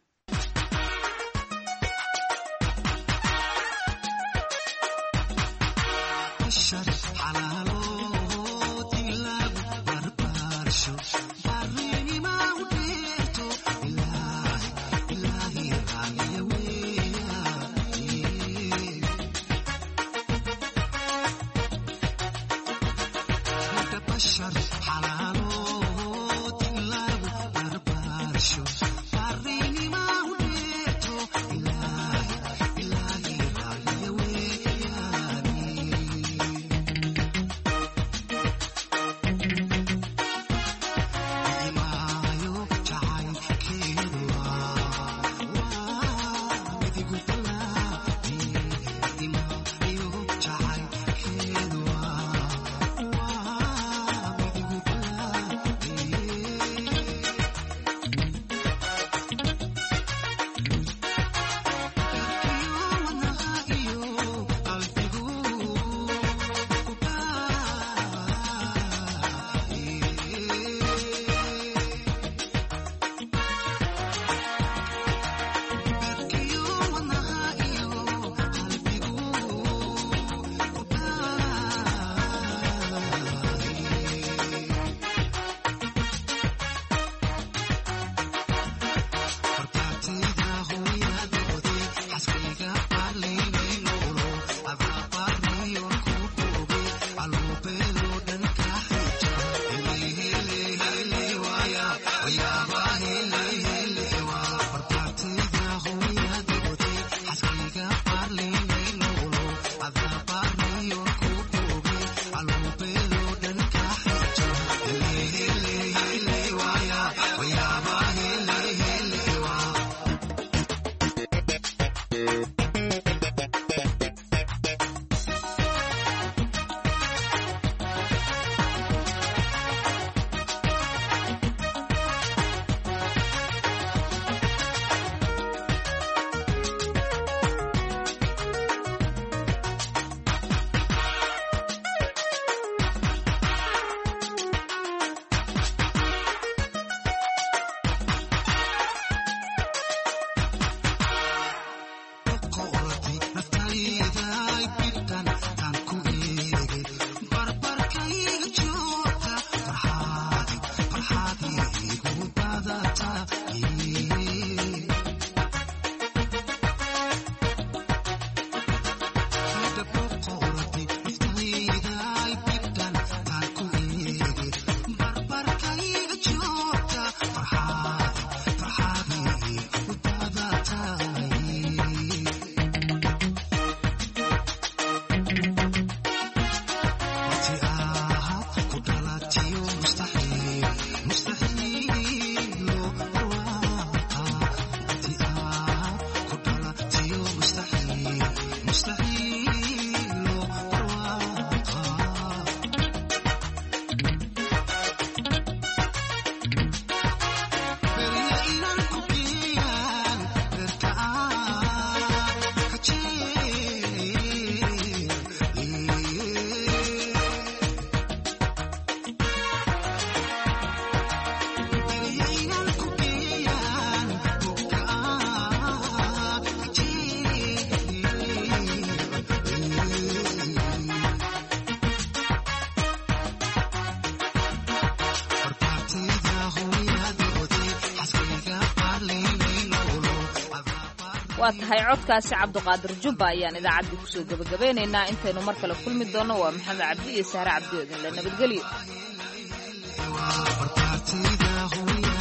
waa tahay codkaasi cabdiqaadir jubba ayaan idaacaddii kusoo gabagabeynaynaa. intaynu mar kale kulmi doonno waa maxamed cabdi iyo sahre cabdi oo idinle nabadgelyo.